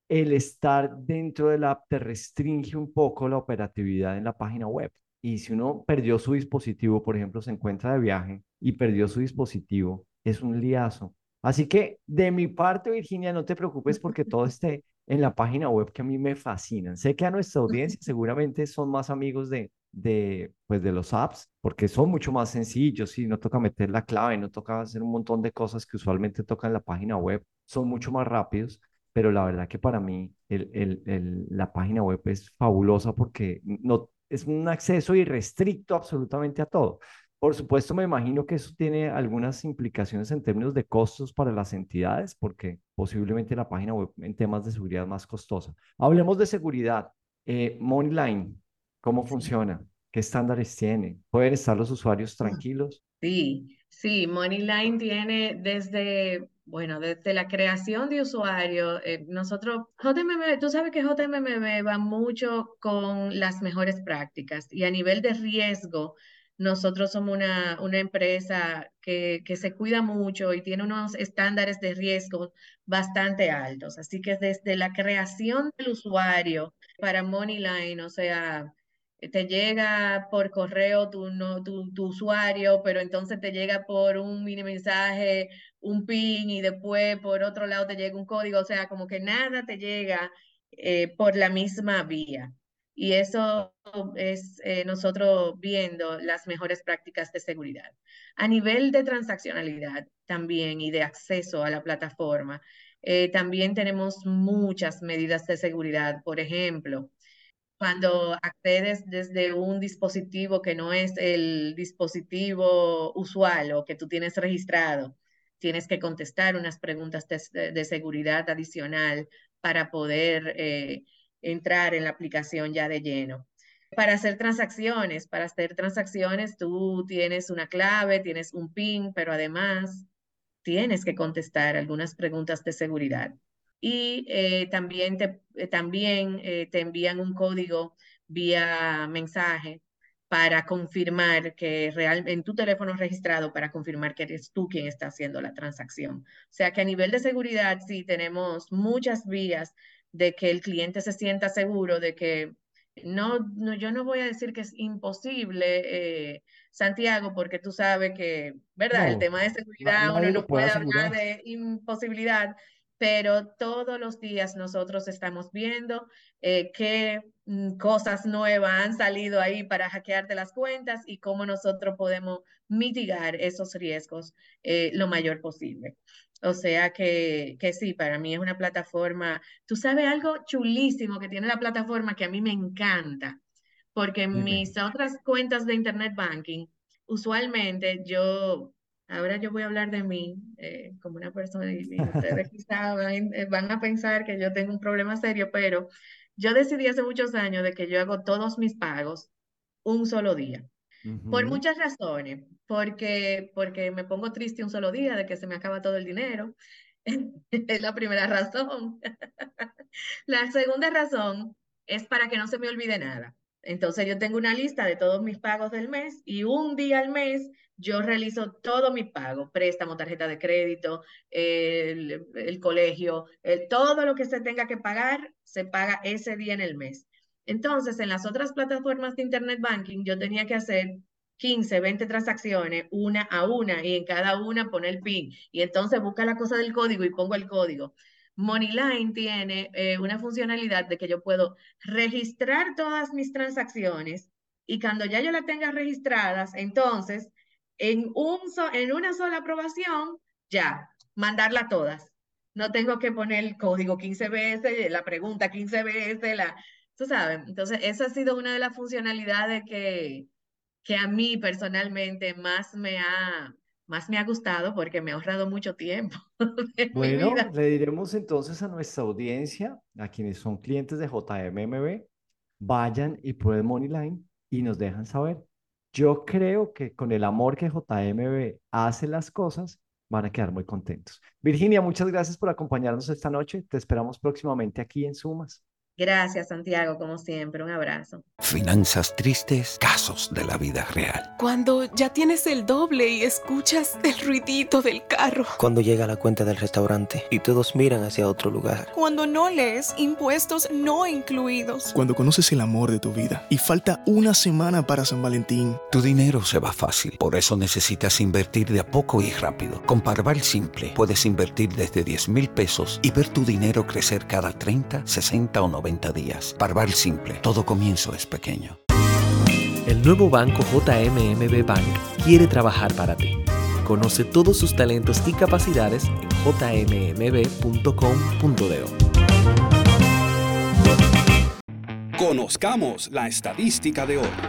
el estar dentro de la app te restringe un poco la operatividad en la página web. Y si uno perdió su dispositivo, por ejemplo, se encuentra de viaje y perdió su dispositivo, es un liazo. Así que de mi parte, Virginia, no te preocupes porque todo esté en la página web que a mí me fascinan. Sé que a nuestra audiencia seguramente son más amigos de, de, pues de los apps porque son mucho más sencillos y no toca meter la clave, no toca hacer un montón de cosas que usualmente tocan en la página web, son mucho más rápidos, pero la verdad que para mí el, el, el, la página web es fabulosa porque no, es un acceso irrestricto absolutamente a todo. Por supuesto, me imagino que eso tiene algunas implicaciones en términos de costos para las entidades, porque posiblemente la página web en temas de seguridad es más costosa. Hablemos de seguridad. Eh, Moneyline, ¿cómo Sí. funciona? ¿Qué estándares tiene? ¿Pueden estar los usuarios tranquilos? Sí, sí, Moneyline tiene desde, bueno, desde la creación de usuario, eh, nosotros, J M M B, tú sabes que J M M B va mucho con las mejores prácticas y a nivel de riesgo, nosotros somos una, una empresa que, que se cuida mucho y tiene unos estándares de riesgo bastante altos. Así que desde la creación del usuario para Moneyline, o sea te llega por correo tu, no, tu, tu usuario, pero entonces te llega por un mini mensaje, un PIN y después por otro lado te llega un código, o sea, como que nada te llega eh, por la misma vía. Y eso es eh, nosotros viendo las mejores prácticas de seguridad. A nivel de transaccionalidad también y de acceso a la plataforma, eh, también tenemos muchas medidas de seguridad. Por ejemplo, cuando accedes desde un dispositivo que no es el dispositivo usual o que tú tienes registrado, tienes que contestar unas preguntas de, de seguridad adicional para poder eh, entrar en la aplicación ya de lleno. Para hacer transacciones, para hacer transacciones tú tienes una clave, tienes un PIN, pero además tienes que contestar algunas preguntas de seguridad. Y eh, también, te, eh, también eh, te envían un código vía mensaje para confirmar que real, en tu teléfono registrado, para confirmar que eres tú quien está haciendo la transacción. O sea que a nivel de seguridad sí tenemos muchas vías de que el cliente se sienta seguro, de que no, no yo no voy a decir que es imposible, eh, Santiago, porque tú sabes que, ¿verdad? El No, tema de na- seguridad, uno nadie no lo puede puede hablar asegurar. de imposibilidad, pero todos los días nosotros estamos viendo eh, qué mm, cosas nuevas han salido ahí para hackearte las cuentas y cómo nosotros podemos mitigar esos riesgos eh, lo mayor posible. O sea que, que sí, para mí es una plataforma. Tú sabes algo chulísimo que tiene la plataforma que a mí me encanta, porque en Dime. mis otras cuentas de Internet Banking, usualmente yo, ahora yo voy a hablar de mí eh, como una persona y, y ustedes quizás van, eh, van a pensar que yo tengo un problema serio, pero yo decidí hace muchos años de que yo hago todos mis pagos un solo día. Por Ujú. muchas razones, porque, porque me pongo triste un solo día de que se me acaba todo el dinero. Es la primera razón. La segunda razón es para que no se me olvide nada. Entonces yo tengo una lista de todos mis pagos del mes y un día al mes yo realizo todos mis pagos, préstamo, tarjeta de crédito, el, el colegio, el- todo lo que se tenga que pagar, se paga ese día en el mes. Entonces, en las otras plataformas de Internet Banking, yo tenía que hacer quince, veinte transacciones, una a una, y en cada una poner el PIN. Y entonces busca la cosa del código y pongo el código. Moneyline tiene eh, una funcionalidad de que yo puedo registrar todas mis transacciones y cuando ya yo las tenga registradas, entonces en, un so- en una sola aprobación, ya, mandarla todas. No tengo que poner el código quince veces, la pregunta quince veces, la, tú sabes. Entonces, esa ha sido una de las funcionalidades que, que a mí personalmente más me ha, más me ha gustado porque me ha ahorrado mucho tiempo en mi Bueno, vida. le diremos entonces a nuestra audiencia, a quienes son clientes de J M M B, vayan y prueben Moneyline y nos dejan saber. Yo creo que con el amor que J M B hace las cosas, van a quedar muy contentos. Virginia, muchas gracias por acompañarnos esta noche. Te esperamos próximamente aquí en Sumas. Gracias, Santiago, como siempre. Un abrazo. Finanzas tristes, casos de la vida real. Cuando ya tienes el doble y escuchas el ruidito del carro. Cuando llega la cuenta del restaurante y todos miran hacia otro lugar. Cuando no lees impuestos no incluidos. Cuando conoces el amor de tu vida y falta una semana para San Valentín. Tu dinero se va fácil, por eso necesitas invertir de a poco y rápido. Con Parval Simple puedes invertir desde diez mil pesos y ver tu dinero crecer cada treinta, sesenta o noventa días. Parval Simple, todo comienzo es pequeño. El nuevo banco J M M B Bank quiere trabajar para ti. Conoce todos sus talentos y capacidades en j m m b punto com punto d o. Conozcamos la estadística de hoy.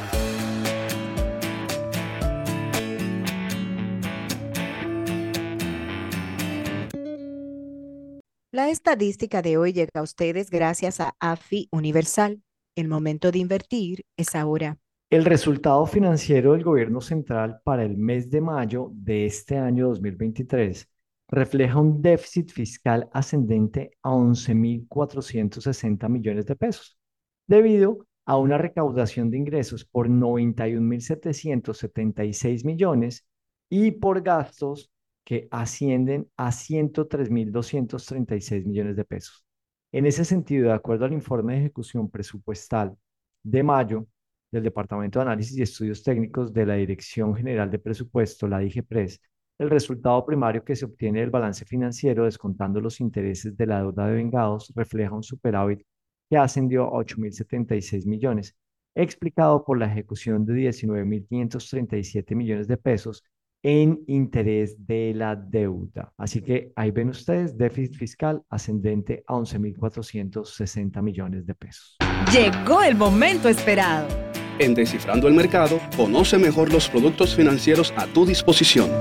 La estadística de hoy llega a ustedes gracias a A F I Universal. El momento de invertir es ahora. El resultado financiero del gobierno central para el mes de mayo de este año dos mil veintitrés refleja un déficit fiscal ascendente a once mil cuatrocientos sesenta millones de pesos, debido a una recaudación de ingresos por noventa y un mil setecientos setenta y seis millones y por gastos que ascienden a ciento tres mil doscientos treinta y seis millones de pesos. En ese sentido, de acuerdo al informe de ejecución presupuestal de mayo del Departamento de Análisis y Estudios Técnicos de la Dirección General de Presupuesto, la DIGEPRES, el resultado primario que se obtiene del balance financiero, descontando los intereses de la deuda de vengados, refleja un superávit que ascendió a ocho mil setenta y seis millones, explicado por la ejecución de diecinueve mil quinientos treinta y siete millones de pesos en interés de la deuda. Así que ahí ven ustedes, déficit fiscal ascendente a once mil cuatrocientos sesenta millones de pesos. Llegó el momento esperado. En Descifrando el Mercado, conoce mejor los productos financieros a tu disposición.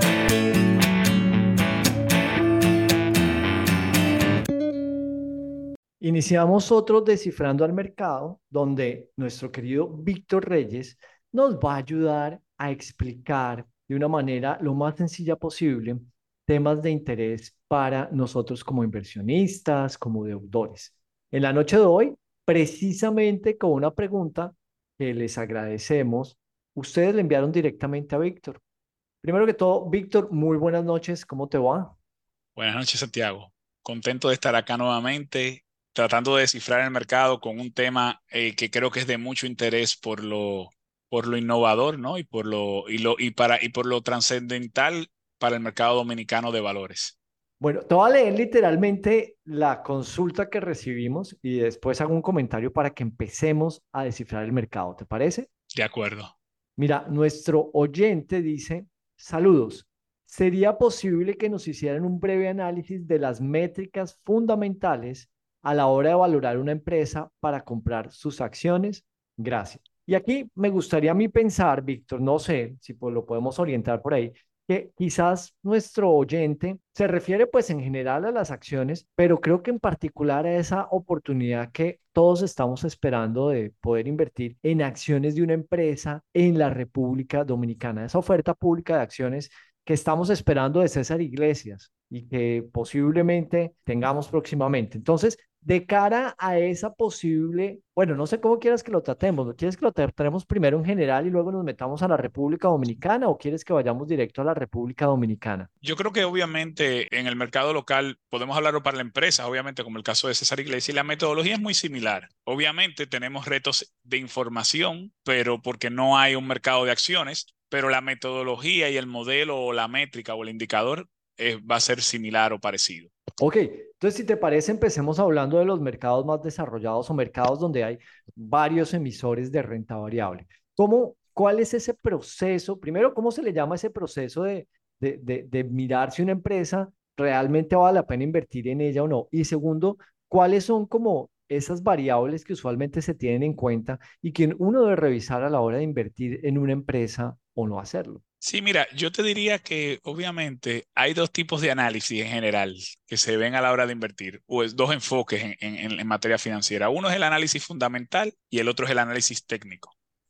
Iniciamos otro Descifrando al Mercado, donde nuestro querido Víctor Reyes nos va a ayudar a explicar de una manera lo más sencilla posible temas de interés para nosotros como inversionistas, como deudores. En la noche de hoy, precisamente con una pregunta que les agradecemos, ustedes le enviaron directamente a Víctor. Primero que todo, Víctor, muy buenas noches, ¿cómo te va? Buenas noches, Santiago. Contento de estar acá nuevamente, tratando de descifrar el mercado con un tema eh, que creo que es de mucho interés por lo por lo innovador, ¿no? Y por lo, y lo, y para, y por lo trascendental para el mercado dominicano de valores. Bueno, te voy a leer literalmente la consulta que recibimos y después hago un comentario para que empecemos a descifrar el mercado, ¿te parece? De acuerdo. Mira, nuestro oyente dice, saludos, ¿sería posible que nos hicieran un breve análisis de las métricas fundamentales a la hora de valorar una empresa para comprar sus acciones? Gracias. Y aquí me gustaría a mí pensar, Víctor, no sé si pues lo podemos orientar por ahí, que quizás nuestro oyente se refiere pues en general a las acciones, pero creo que en particular a esa oportunidad que todos estamos esperando de poder invertir en acciones de una empresa en la República Dominicana, esa oferta pública de acciones que estamos esperando de César Iglesias y que posiblemente tengamos próximamente. Entonces, de cara a esa posible, bueno, no sé cómo quieras que lo tratemos, ¿quieres que lo tratemos primero en general y luego nos metamos a la República Dominicana o quieres que vayamos directo a la República Dominicana? Yo creo que obviamente en el mercado local podemos hablarlo para la empresa, obviamente como el caso de César Iglesias, y la metodología es muy similar. Obviamente tenemos retos de información, pero porque no hay un mercado de acciones, pero la metodología y el modelo o la métrica o el indicador eh, va a ser similar o parecido. Ok, entonces si te parece empecemos hablando de los mercados más desarrollados o mercados donde hay varios emisores de renta variable. ¿Cómo, cuál es ese proceso? Primero, ¿cómo se le llama ese proceso de, de, de, de mirar si una empresa realmente vale la pena invertir en ella o no? Y segundo, ¿cuáles son como esas variables que usualmente se tienen en cuenta y que uno debe revisar a la hora de invertir en una empresa o no hacerlo? Sí, mira, yo te diría que obviamente hay dos tipos de análisis en general que se ven a la hora de invertir, o es dos enfoques en, en, en materia financiera. Uno es el análisis fundamental y el otro es el análisis técnico.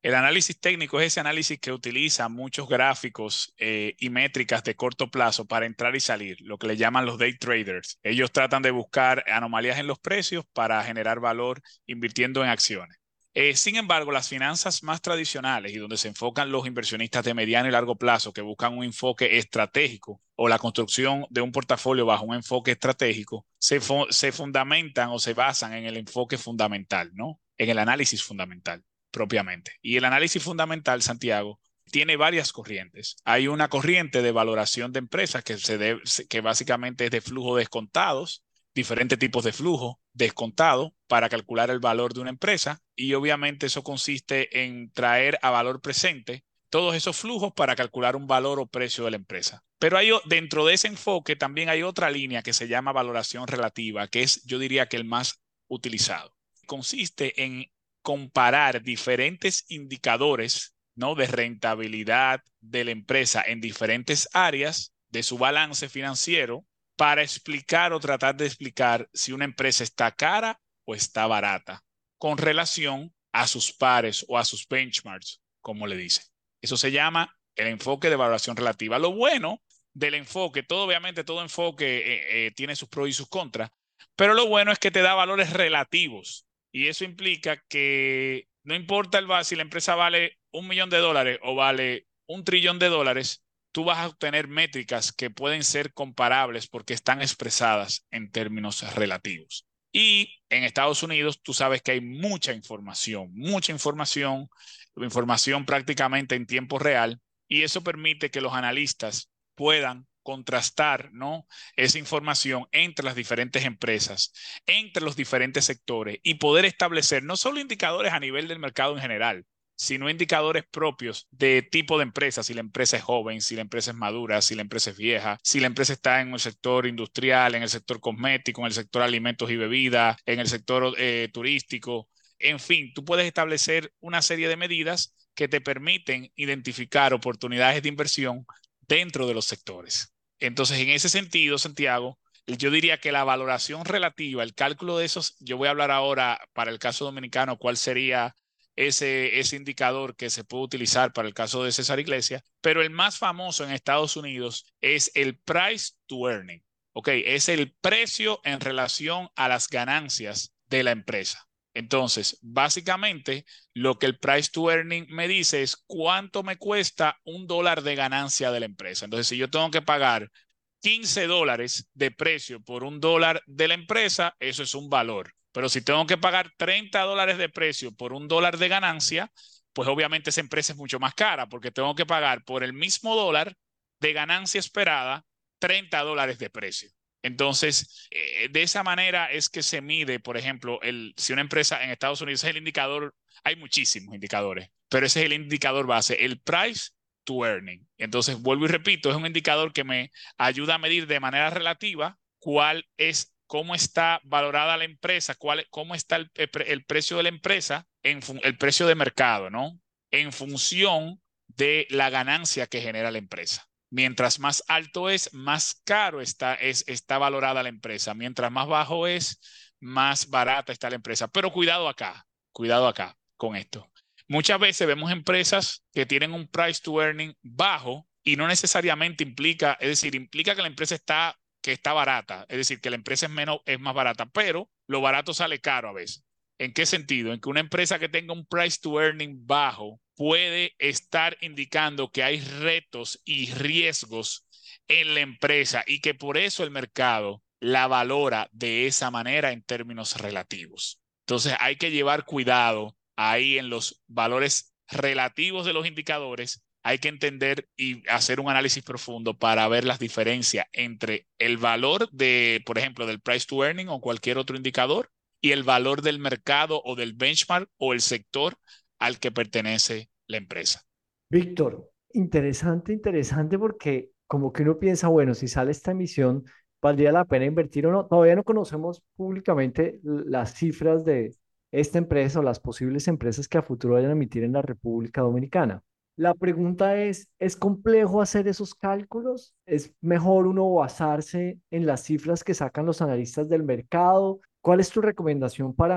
El análisis técnico es ese análisis que utiliza muchos gráficos eh, y métricas de corto plazo para entrar y salir, lo que le llaman los day traders. Ellos tratan de buscar anomalías en los precios para generar valor invirtiendo en acciones. Eh, sin embargo, las finanzas más tradicionales y donde se enfocan los inversionistas de mediano y largo plazo que buscan un enfoque estratégico o la construcción de un portafolio bajo un enfoque estratégico, se, fu se fundamentan o se basan en el enfoque fundamental, ¿no? En el análisis fundamental propiamente. Y el análisis fundamental, Santiago, tiene varias corrientes. Hay una corriente de valoración de empresas que, se debe, que básicamente es de flujo descontados, diferentes tipos de flujo descontado para calcular el valor de una empresa, y obviamente eso consiste en traer a valor presente todos esos flujos para calcular un valor o precio de la empresa. Pero hay, dentro de ese enfoque también hay otra línea que se llama valoración relativa, que es, yo diría, que el más utilizado. Consiste en comparar diferentes indicadores, ¿no?, de rentabilidad de la empresa en diferentes áreas de su balance financiero para explicar o tratar de explicar si una empresa está cara o está barata con relación a sus pares o a sus benchmarks, como le dicen. Eso se llama el enfoque de valoración relativa. Lo bueno del enfoque, todo obviamente todo enfoque eh, eh, tiene sus pros y sus contras, pero lo bueno es que te da valores relativos. Y eso implica que no importa el, si la empresa vale un millón de dólares o vale un trillón de dólares, tú vas a obtener métricas que pueden ser comparables porque están expresadas en términos relativos. Y en Estados Unidos tú sabes que hay mucha información, mucha información, información prácticamente en tiempo real, y eso permite que los analistas puedan contrastar, ¿no?, esa información entre las diferentes empresas, entre los diferentes sectores, y poder establecer no solo indicadores a nivel del mercado en general, sino indicadores propios de tipo de empresa, si la empresa es joven, si la empresa es madura, si la empresa es vieja, si la empresa está en el sector industrial, en el sector cosmético, en el sector alimentos y bebidas, en el sector eh, turístico. En fin, tú puedes establecer una serie de medidas que te permiten identificar oportunidades de inversión dentro de los sectores. Entonces, en ese sentido, Santiago, yo diría que la valoración relativa, el cálculo de esos, yo voy a hablar ahora para el caso dominicano, cuál sería ese, ese indicador que se puede utilizar para el caso de César Iglesias, pero el más famoso en Estados Unidos es el price to earning, ¿ok? Es el precio en relación a las ganancias de la empresa. Entonces, básicamente, lo que el price to earning me dice es cuánto me cuesta un dólar de ganancia de la empresa. Entonces, si yo tengo que pagar quince dólares de precio por un dólar de la empresa, eso es un valor. Pero si tengo que pagar treinta dólares de precio por un dólar de ganancia, pues obviamente esa empresa es mucho más cara porque tengo que pagar por el mismo dólar de ganancia esperada treinta dólares de precio. Entonces, eh, de esa manera es que se mide, por ejemplo, el, si una empresa en Estados Unidos es el indicador, hay muchísimos indicadores, pero ese es el indicador base, el price to earning. Entonces, vuelvo y repito, es un indicador que me ayuda a medir de manera relativa cuál es, cómo está valorada la empresa, cuál, cómo está el, el precio de la empresa, en el precio de mercado, ¿no? En función de la ganancia que genera la empresa. Mientras más alto es, más caro está, es, está valorada la empresa. Mientras más bajo es, más barata está la empresa. Pero cuidado acá, cuidado acá con esto. Muchas veces vemos empresas que tienen un price to earning bajo y no necesariamente implica, es decir, implica que la empresa está, que está barata. Es decir, que la empresa es, menos, es más barata, pero lo barato sale caro a veces. ¿En qué sentido? En que una empresa que tenga un price to earning bajo puede estar indicando que hay retos y riesgos en la empresa y que por eso el mercado la valora de esa manera en términos relativos. Entonces hay que llevar cuidado ahí en los valores relativos de los indicadores. Hay que entender y hacer un análisis profundo para ver las diferencias entre el valor de, por ejemplo, del price to earning o cualquier otro indicador y el valor del mercado o del benchmark o el sector al que pertenece la empresa. Víctor, interesante, interesante porque como que uno piensa, bueno, si sale esta emisión, ¿valdría la pena invertir o no? Todavía no conocemos públicamente las cifras de esta empresa o las posibles empresas que a futuro vayan a emitir en la República Dominicana. La pregunta es, ¿es complejo hacer esos cálculos? ¿Es mejor uno basarse en las cifras que sacan los analistas del mercado? ¿Cuál es tu recomendación para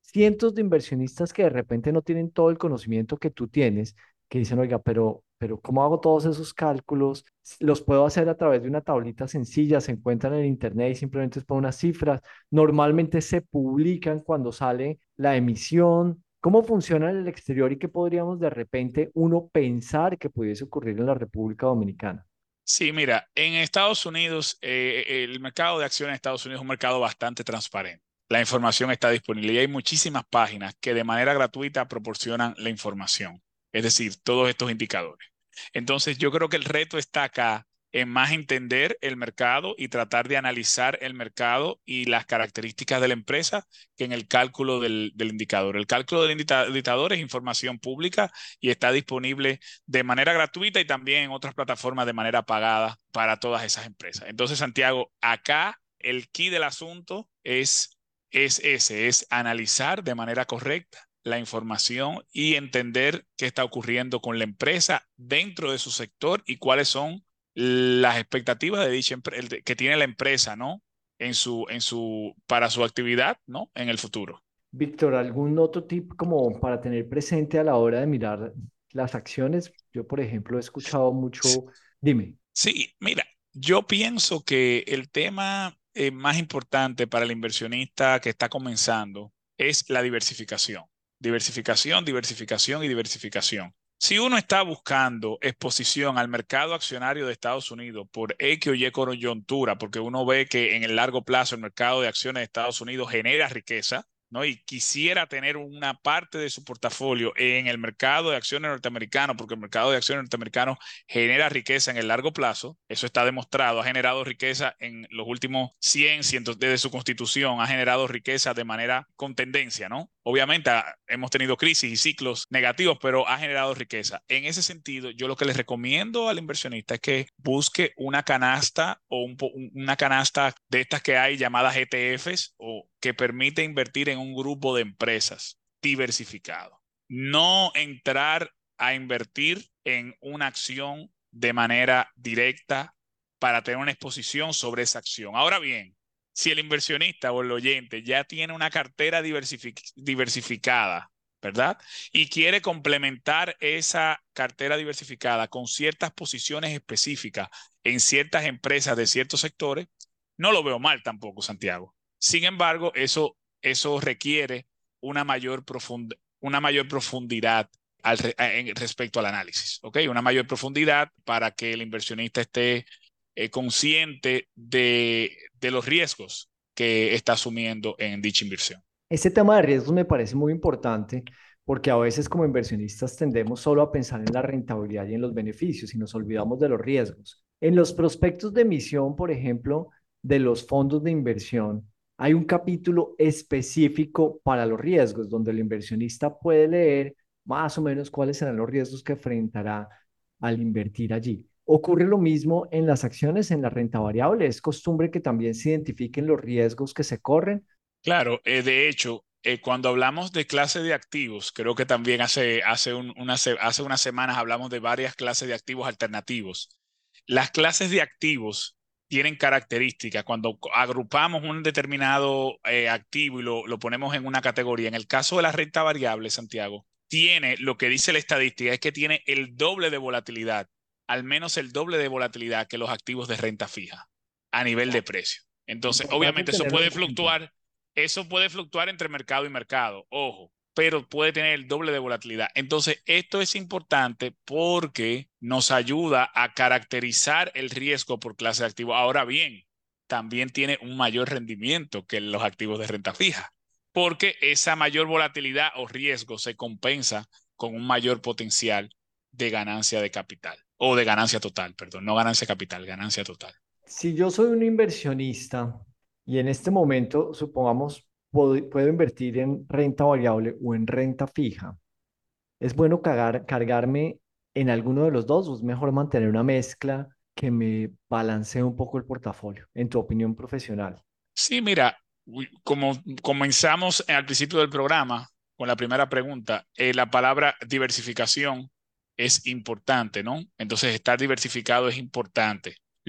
cientos de inversionistas que de repente no tienen todo el conocimiento que tú tienes, que dicen, oiga, pero, pero ¿cómo hago todos esos cálculos? Los puedo hacer a través de una tablita sencilla, se encuentran en internet y simplemente es poner unas cifras. Normalmente se publican cuando sale la emisión. ¿Cómo funciona en el exterior y qué podríamos de repente uno pensar que pudiese ocurrir en la República Dominicana? Sí, mira, en Estados Unidos, eh, el mercado de acciones de Estados Unidos es un mercado bastante transparente. La información está disponible y hay muchísimas páginas que de manera gratuita proporcionan la información, es decir, todos estos indicadores. Entonces, yo creo que el reto está acá en más entender el mercado y tratar de analizar el mercado y las características de la empresa que en el cálculo del, del indicador. El cálculo del indicador es información pública y está disponible de manera gratuita y también en otras plataformas de manera pagada para todas esas empresas. Entonces, Santiago, acá el key del asunto es, es ese, es analizar de manera correcta la información y entender qué está ocurriendo con la empresa dentro de su sector y cuáles son las expectativas de dicha empre- que tiene la empresa, ¿no? En su, en su, para su actividad, ¿no? En el futuro. Víctor, ¿algún otro tip como para tener presente a la hora de mirar las acciones? Yo, por ejemplo, he escuchado mucho, dime. Sí, mira, yo pienso que el tema eh, más importante para el inversionista que está comenzando es la diversificación. Diversificación, diversificación y diversificación. Si uno está buscando exposición al mercado accionario de Estados Unidos por X o Y coyuntura, porque uno ve que en el largo plazo el mercado de acciones de Estados Unidos genera riqueza, ¿no? Y quisiera tener una parte de su portafolio en el mercado de acciones norteamericano, porque el mercado de acciones norteamericano genera riqueza en el largo plazo, eso está demostrado, ha generado riqueza en los últimos cien, cientos desde su constitución, ha generado riqueza de manera con tendencia, ¿no? Obviamente ah, hemos tenido crisis y ciclos negativos, pero ha generado riqueza. En ese sentido, yo lo que les recomiendo al inversionista es que busque una canasta o un, una canasta de estas que hay llamadas E T Fs o que permite invertir en un grupo de empresas diversificado. No entrar a invertir en una acción de manera directa para tener una exposición sobre esa acción. Ahora bien, si el inversionista o el oyente ya tiene una cartera diversific diversificada, ¿verdad? Y quiere complementar esa cartera diversificada con ciertas posiciones específicas en ciertas empresas de ciertos sectores, no lo veo mal tampoco, Santiago. Sin embargo, eso, eso requiere una mayor, profund una mayor profundidad al re en respecto al análisis, ¿ok? Una mayor profundidad para que el inversionista esté eh, consciente de, de los riesgos que está asumiendo en dicha inversión. Este tema de riesgos me parece muy importante porque a veces como inversionistas tendemos solo a pensar en la rentabilidad y en los beneficios y nos olvidamos de los riesgos. En los prospectos de emisión, por ejemplo, de los fondos de inversión, hay un capítulo específico para los riesgos, donde el inversionista puede leer más o menos cuáles serán los riesgos que enfrentará al invertir allí. ¿Ocurre lo mismo en las acciones, en la renta variable? ¿Es costumbre que también se identifiquen los riesgos que se corren? Claro, eh, de hecho, eh, cuando hablamos de clase de activos, creo que también hace, hace, un, una, hace unas semanas hablamos de varias clases de activos alternativos. Las clases de activos tienen características. Cuando agrupamos un determinado eh, activo y lo, lo ponemos en una categoría, en el caso de la renta variable, Santiago, tiene lo que dice la estadística, es que tiene el doble de volatilidad, al menos el doble de volatilidad que los activos de renta fija a nivel de precio. Entonces, obviamente eso puede fluctuar, eso puede fluctuar entre mercado y mercado, ojo, pero puede tener el doble de volatilidad. Entonces, esto es importante porque nos ayuda a caracterizar el riesgo por clase de activo. Ahora bien, también tiene un mayor rendimiento que los activos de renta fija, porque esa mayor volatilidad o riesgo se compensa con un mayor potencial de ganancia de capital, o de ganancia total, perdón, no ganancia capital, ganancia total. Si yo soy un inversionista y en este momento, supongamos, puedo, puedo invertir en renta variable o en renta fija, ¿es bueno cargar, cargarme en alguno de los dos o es mejor mantener una mezcla que me balancee un poco el portafolio, en tu opinión profesional? Sí, mira, como comenzamos al principio del programa con la primera pregunta, eh, la palabra diversificación es importante, ¿no? Entonces, estar diversificado es importante.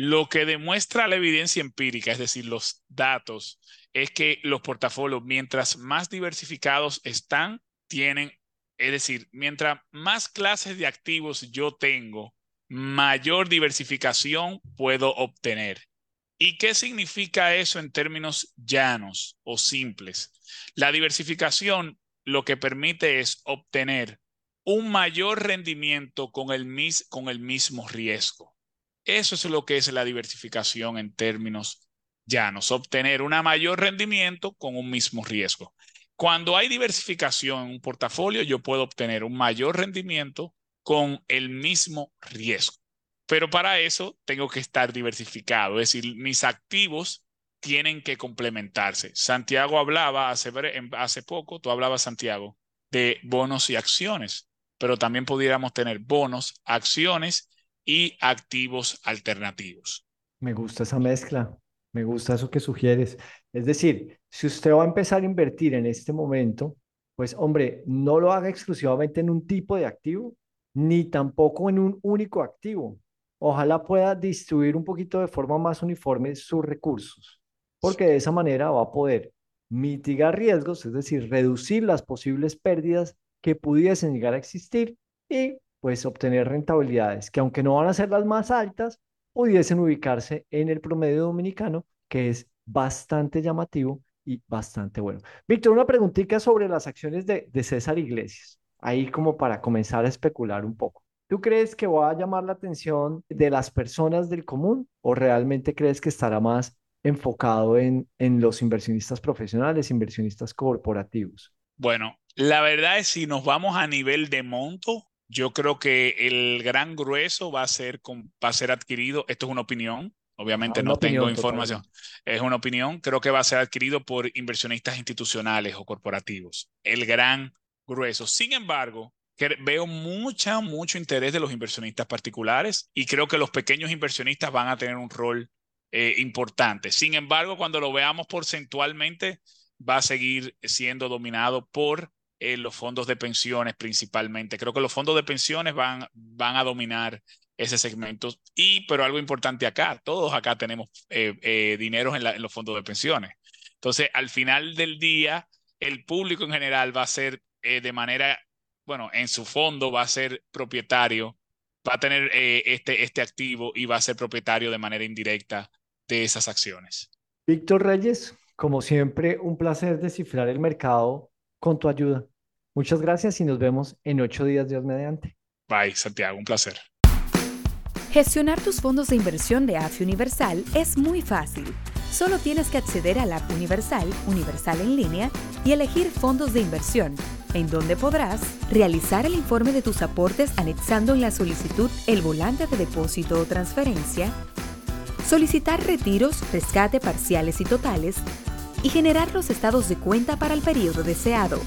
Lo que demuestra la evidencia empírica, es decir, los datos, es que los portafolios, mientras más diversificados están, tienen, es decir, mientras más clases de activos yo tengo, mayor diversificación puedo obtener. ¿Y qué significa eso en términos llanos o simples? La diversificación lo que permite es obtener un mayor rendimiento con el, mis, con el mismo riesgo. Eso es lo que es la diversificación en términos llanos, obtener un mayor rendimiento con un mismo riesgo. Cuando hay diversificación en un portafolio, yo puedo obtener un mayor rendimiento con el mismo riesgo. Pero para eso tengo que estar diversificado, es decir, mis activos tienen que complementarse. Santiago hablaba hace, hace poco, tú hablabas, Santiago, de bonos y acciones, pero también pudiéramos tener bonos, acciones y activos alternativos. Me gusta esa mezcla, me gusta eso que sugieres. Es decir, si usted va a empezar a invertir en este momento, pues hombre, no lo haga exclusivamente en un tipo de activo, ni tampoco en un único activo. Ojalá pueda distribuir un poquito de forma más uniforme sus recursos, porque de esa manera va a poder mitigar riesgos, es decir, reducir las posibles pérdidas que pudiesen llegar a existir y pues obtener rentabilidades que aunque no van a ser las más altas, pudiesen ubicarse en el promedio dominicano, que es bastante llamativo y bastante bueno. Víctor, una preguntita sobre las acciones de, de César Iglesias, ahí como para comenzar a especular un poco. ¿Tú crees que va a llamar la atención de las personas del común o realmente crees que estará más enfocado en, en los inversionistas profesionales, inversionistas corporativos? Bueno, la verdad es si nos vamos a nivel de monto, yo creo que el gran grueso va a ser, con, va a ser adquirido, esto es una opinión, obviamente ah, no tengo información, total. Es una opinión, creo que va a ser adquirido por inversionistas institucionales o corporativos, el gran grueso. Sin embargo, que veo mucha, mucho interés de los inversionistas particulares y creo que los pequeños inversionistas van a tener un rol eh, importante. Sin embargo, cuando lo veamos porcentualmente, va a seguir siendo dominado por eh, los fondos de pensiones principalmente. Creo que los fondos de pensiones van, van a dominar ese segmento. Y, pero algo importante acá, todos acá tenemos eh, eh, dinero en, la, en los fondos de pensiones. Entonces, al final del día, el público en general va a ser eh, de manera... bueno, en su fondo va a ser propietario, va a tener eh, este, este activo y va a ser propietario de manera indirecta de esas acciones. Víctor Reyes, como siempre, un placer descifrar el mercado con tu ayuda. Muchas gracias y nos vemos en ocho días, Dios mediante. Bye, Santiago, un placer. Gestionar tus fondos de inversión de A F I Universal es muy fácil. Solo tienes que acceder a la App Universal, Universal en línea, y elegir fondos de inversión, en donde podrás realizar el informe de tus aportes anexando en la solicitud el volante de depósito o transferencia, solicitar retiros, rescate parciales y totales, y generar los estados de cuenta para el periodo deseado.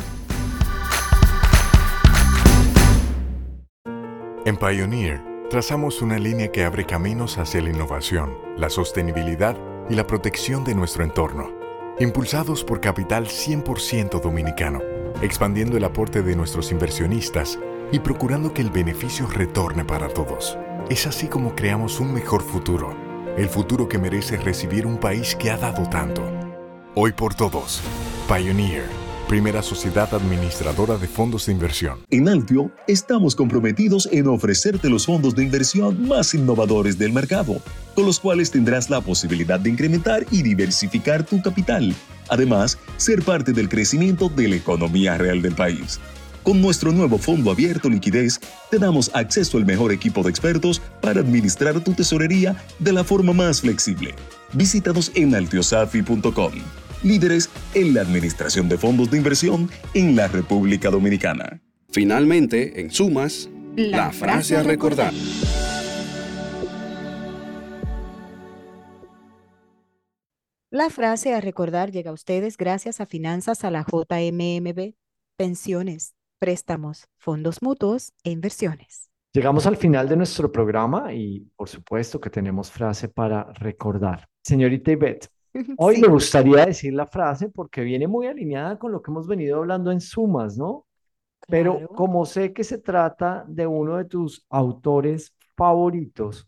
En Pioneer, trazamos una línea que abre caminos hacia la innovación, la sostenibilidad y la protección de nuestro entorno, impulsados por capital cien por ciento dominicano, expandiendo el aporte de nuestros inversionistas y procurando que el beneficio retorne para todos. Es así como creamos un mejor futuro, el futuro que merece recibir un país que ha dado tanto. Hoy por todos, Pioneer, primera sociedad administradora de fondos de inversión. En Altio, estamos comprometidos en ofrecerte los fondos de inversión más innovadores del mercado, con los cuales tendrás la posibilidad de incrementar y diversificar tu capital. Además, ser parte del crecimiento de la economía real del país. Con nuestro nuevo fondo abierto liquidez, te damos acceso al mejor equipo de expertos para administrar tu tesorería de la forma más flexible. Visítanos en altiosafi punto com. Líderes en la administración de fondos de inversión en la República Dominicana. Finalmente, en sumas, la, la frase a recordar. La frase a recordar llega a ustedes gracias a Finanzas a la J M M B, pensiones, préstamos, fondos mutuos e inversiones. Llegamos al final de nuestro programa y por supuesto que tenemos frase para recordar. Señorita Ivette, hoy sí. Me gustaría decir la frase porque viene muy alineada con lo que hemos venido hablando en sumas, ¿no? Claro. Pero como sé que se trata de uno de tus autores favoritos,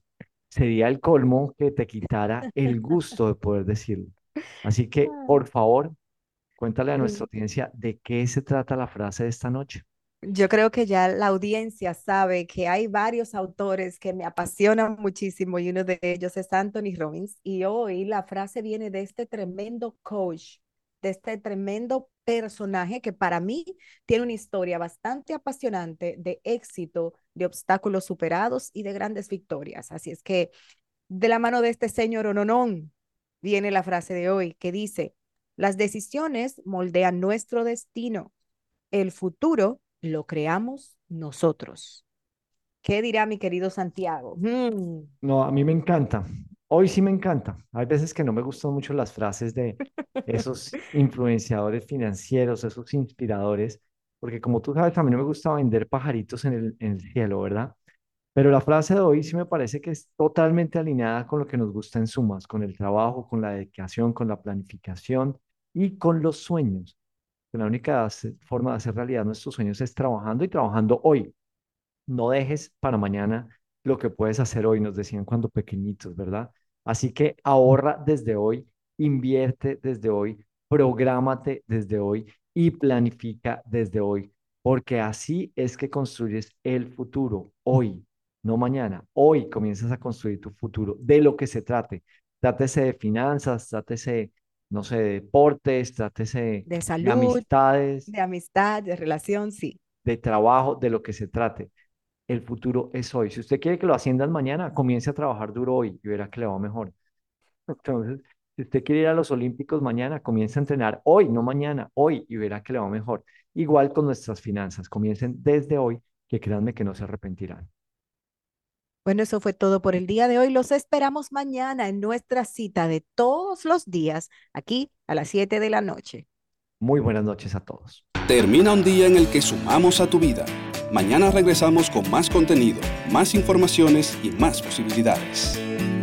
sería el colmo que te quitara el gusto de poder decirlo. Así que, por favor, cuéntale a nuestra audiencia de qué se trata la frase de esta noche. Yo creo que ya la audiencia sabe que hay varios autores que me apasionan muchísimo y uno de ellos es Anthony Robbins. Y hoy la frase viene de este tremendo coach, de este tremendo personaje que para mí tiene una historia bastante apasionante de éxito, de obstáculos superados y de grandes victorias. Así es que de la mano de este señor Ononón viene la frase de hoy que dice: las decisiones moldean nuestro destino, el futuro lo creamos nosotros. ¿Qué dirá mi querido Santiago? Mm. No, a mí me encanta. Hoy sí me encanta. Hay veces que no me gustan mucho las frases de esos influenciadores financieros, esos inspiradores, porque como tú sabes, a mí no me gusta vender pajaritos en el, en el cielo, ¿verdad? Pero la frase de hoy sí me parece que es totalmente alineada con lo que nos gusta en Sumas, con el trabajo, con la dedicación, con la planificación y con los sueños. La única hace- forma de hacer realidad nuestros sueños es trabajando y trabajando hoy. No dejes para mañana lo que puedes hacer hoy, nos decían cuando pequeñitos, ¿verdad? Así que ahorra desde hoy, invierte desde hoy, prográmate desde hoy y planifica desde hoy, porque así es que construyes el futuro hoy, no mañana. Hoy comienzas a construir tu futuro, de lo que se trate. Trátese de finanzas, trátese, no sé, de deportes, trátese De de salud, amistades, de amistad, de relación, sí. de trabajo, de lo que se trate. El futuro es hoy. Si usted quiere que lo asciendan mañana, comience a trabajar duro hoy y verá que le va mejor. Entonces, si usted quiere ir a los Olímpicos mañana, comience a entrenar hoy, no mañana, hoy y verá que le va mejor. Igual con nuestras finanzas, comiencen desde hoy, que créanme que no se arrepentirán. Bueno, eso fue todo por el día de hoy. Los esperamos mañana en nuestra cita de todos los días, aquí a las siete de la noche. Muy buenas noches a todos. Termina un día en el que sumamos a tu vida. Mañana regresamos con más contenido, más informaciones y más posibilidades.